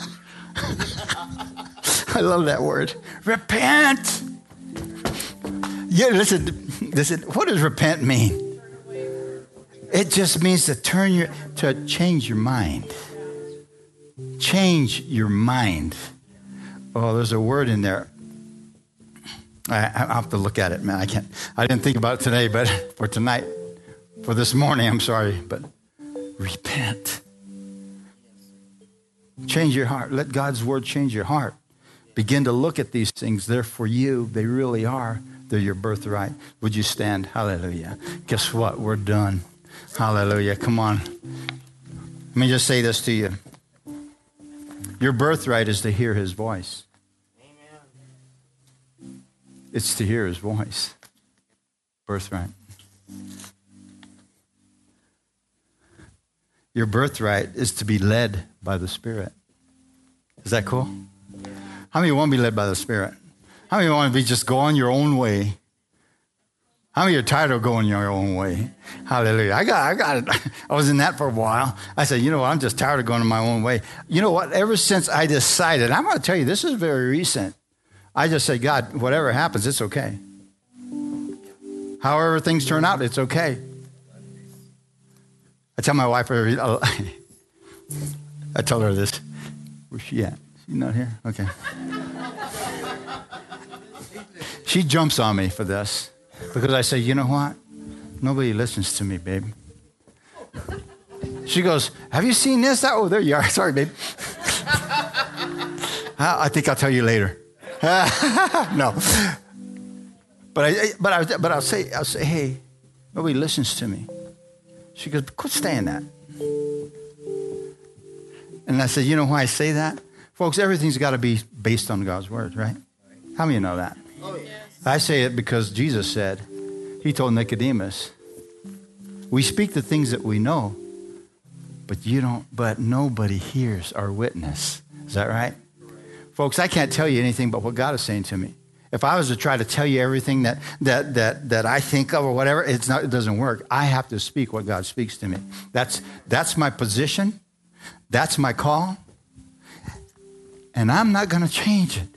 I love that word. Repent. Yeah, listen, listen. What does repent mean? It just means to turn your, to change your mind. Change your mind. Oh, there's a word in there. I, I have to look at it, man. I can't. I didn't think about it today, but for tonight, for this morning, I'm sorry, but repent. Change your heart. Let God's word change your heart. Begin to look at these things. They're for you. They really are. They're your birthright. Would you stand? Hallelujah. Guess what? We're done. Hallelujah. Come on. Let me just say this to you. Your birthright is to hear his voice. Amen. It's to hear his voice. Birthright. Your birthright is to be led by the Spirit. Is that cool? How many want to be led by the Spirit? How many want to be just going your own way? How many are tired of going your own way? Hallelujah. I got, I got it. I was in that for a while. I said, you know what? I'm just tired of going my own way. You know what? Ever since I decided, I'm going to tell you, this is very recent. I just said, God, whatever happens, it's okay. However things turn out, it's okay. I tell my wife, I tell her this. Where's she at? She's not here? Okay. She jumps on me for this because I say, you know what? Nobody listens to me, babe. She goes, have you seen this? Oh, there you are. Sorry, babe. I think I'll tell you later. No. But I, but I, but I'll say, I'll say, hey, nobody listens to me. She goes, quit saying that. And I said, you know why I say that? Folks, everything's got to be based on God's word, right? How many of you know that? Oh, yes. I say it because Jesus said, he told Nicodemus, we speak the things that we know, but you don't, but nobody hears our witness. Is that right? Folks, I can't tell you anything but what God is saying to me. If I was to try to tell you everything that that that that I think of or whatever, it's not, it doesn't work. I have to speak what God speaks to me. That's that's my position. That's my call. And I'm not going to change it.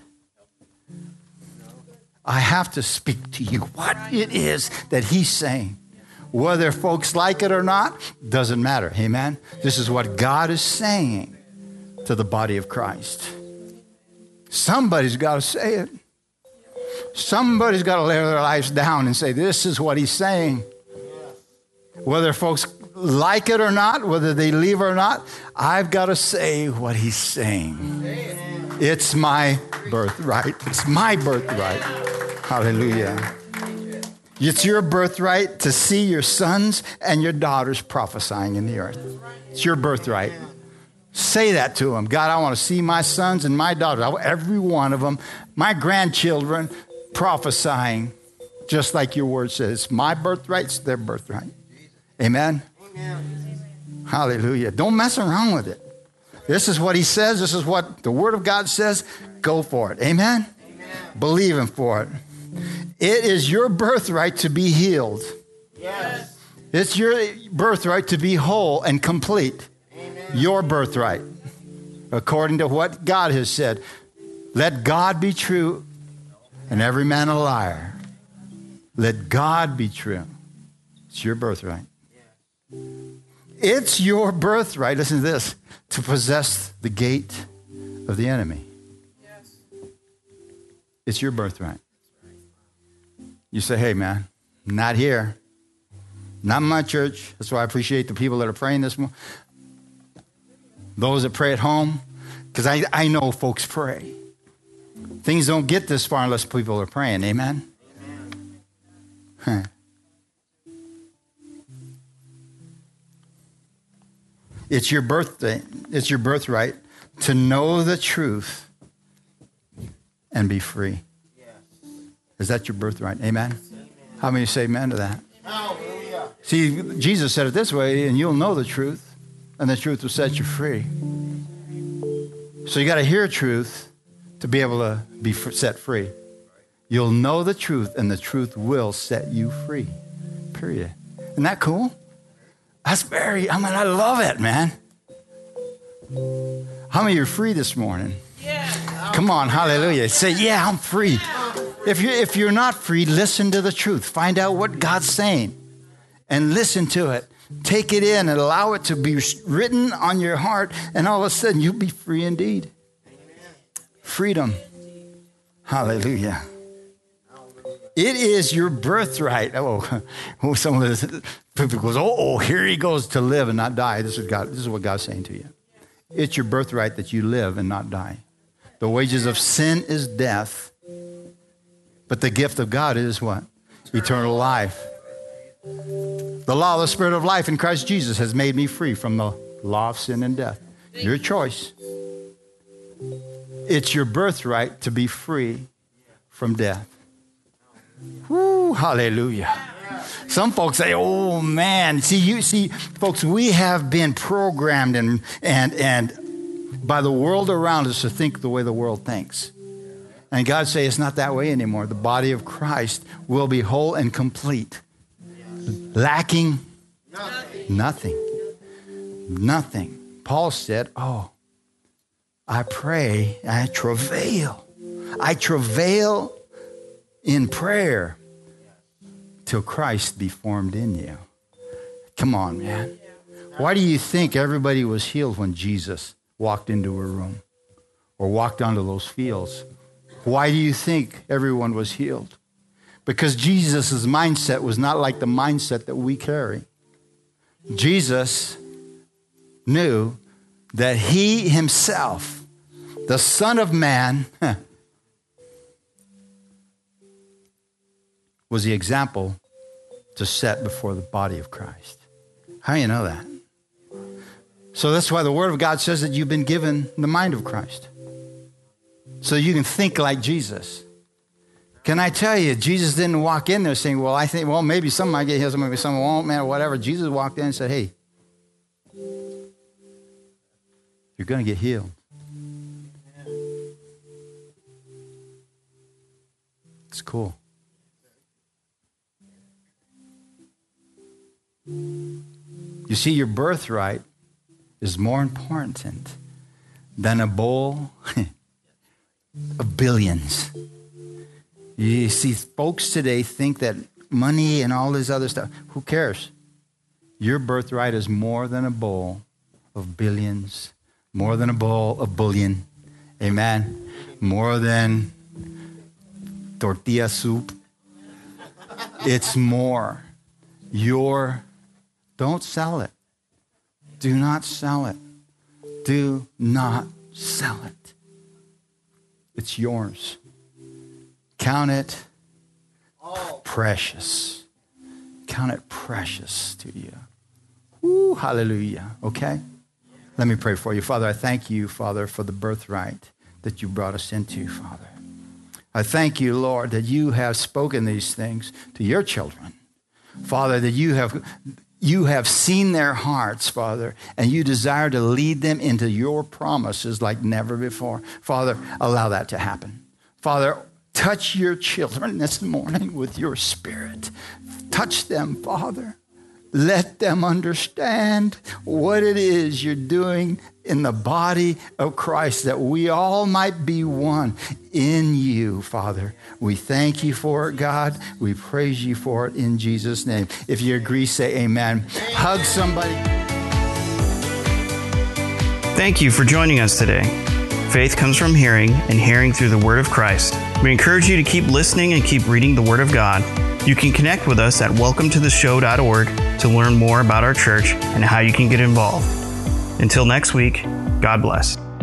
I have to speak to you what it is that he's saying. Whether folks like it or not, doesn't matter. Amen? This is what God is saying to the body of Christ. Somebody's got to say it. Somebody's got to lay their lives down and say, this is what he's saying. Whether folks like it or not, whether they leave or not, I've got to say what he's saying. It's my birthright. It's my birthright. Hallelujah. It's your birthright to see your sons and your daughters prophesying in the earth. It's your birthright. Say that to them. God, I want to see my sons and my daughters, every one of them, my grandchildren prophesying, just like your word says. My birthright, it's their birthright. Amen? Amen. Hallelujah. Don't mess around with it. This is what he says. This is what the word of God says. Go for it. Amen? Amen. Believe him for it. It is your birthright to be healed. Yes. It's your birthright to be whole and complete. Amen. Your birthright. According to what God has said. Let God be true and every man a liar. Let God be true. It's your birthright. It's your birthright, listen to this, to possess the gate of the enemy. Yes. It's your birthright. You say, hey, man, not here. Not in my church. That's why I appreciate the people that are praying this morning. Those that pray at home, because I, I know folks pray. Things don't get this far unless people are praying. Amen? Amen. Huh. It's your birthday. It's your birthright to know the truth and be free. Yes. Is that your birthright? Amen? Amen. How many say amen to that? Hallelujah. See, Jesus said it this way, and you'll know the truth, and the truth will set you free. So you got to hear truth to be able to be set free. You'll know the truth, and the truth will set you free. Period. Isn't that cool? That's very, I mean, I love it, man. How many are free this morning? Yeah. Come on, hallelujah. Say, yeah, I'm free. If you're, if you're not free, listen to the truth. Find out what God's saying and listen to it Take it in and allow it to be written on your heart, and all of a sudden you'll be free indeed. Freedom. Hallelujah. It is your birthright. Oh, some of this people goes, oh, oh, here he goes to live and not die. This is God. This is what God's saying to you. It's your birthright that you live and not die. The wages of sin is death, but the gift of God is what? Eternal life. The law of the Spirit of life in Christ Jesus has made me free from the law of sin and death. Your choice. It's your birthright to be free from death. Woo, hallelujah. Some folks say, oh man, see you see, folks, we have been programmed and and and by the world around us to think the way the world thinks. And God say it's not that way anymore. The body of Christ will be whole and complete. Lacking nothing. Nothing. Paul said, oh, I pray, I travail. I travail in prayer till Christ be formed in you. Come on, man. Why do you think everybody was healed when Jesus walked into a room or walked onto those fields? Why do you think everyone was healed? Because Jesus' mindset was not like the mindset that we carry. Jesus knew that he himself, the Son of Man, was the example to set before the body of Christ. How do you know that? So that's why the Word of God says that you've been given the mind of Christ. So you can think like Jesus. Can I tell you, Jesus didn't walk in there saying, well, I think, well, maybe some might get healed, maybe some won't, man, or whatever. Jesus walked in and said, hey, you're going to get healed. It's cool. You see, your birthright is more important than a bowl of billions. You see, folks today think that money and all this other stuff, who cares? Your birthright is more than a bowl of billions, more than a bowl of bullion. Amen. More than tortilla soup. It's more. Your, don't sell it. Do not sell it. Do not sell it. It's yours. Count it precious. Count it precious to you. Woo, hallelujah. Okay? Let me pray for you. Father, I thank you, Father, for the birthright that you brought us into, Father. I thank you, Lord, that you have spoken these things to your children. Father, that you have you have seen their hearts, Father, and you desire to lead them into your promises like never before. Father, allow that to happen. Father, touch your children this morning with your Spirit. Touch them, Father. Let them understand what it is you're doing in the body of Christ, that we all might be one in you, Father. We thank you for it, God. We praise you for it in Jesus' name. If you agree, say amen. Amen. Hug somebody. Thank you for joining us today. Faith comes from hearing, and hearing through the Word of Christ. We encourage you to keep listening and keep reading the Word of God. You can connect with us at welcome to the show dot org to learn more about our church and how you can get involved. Until next week, God bless.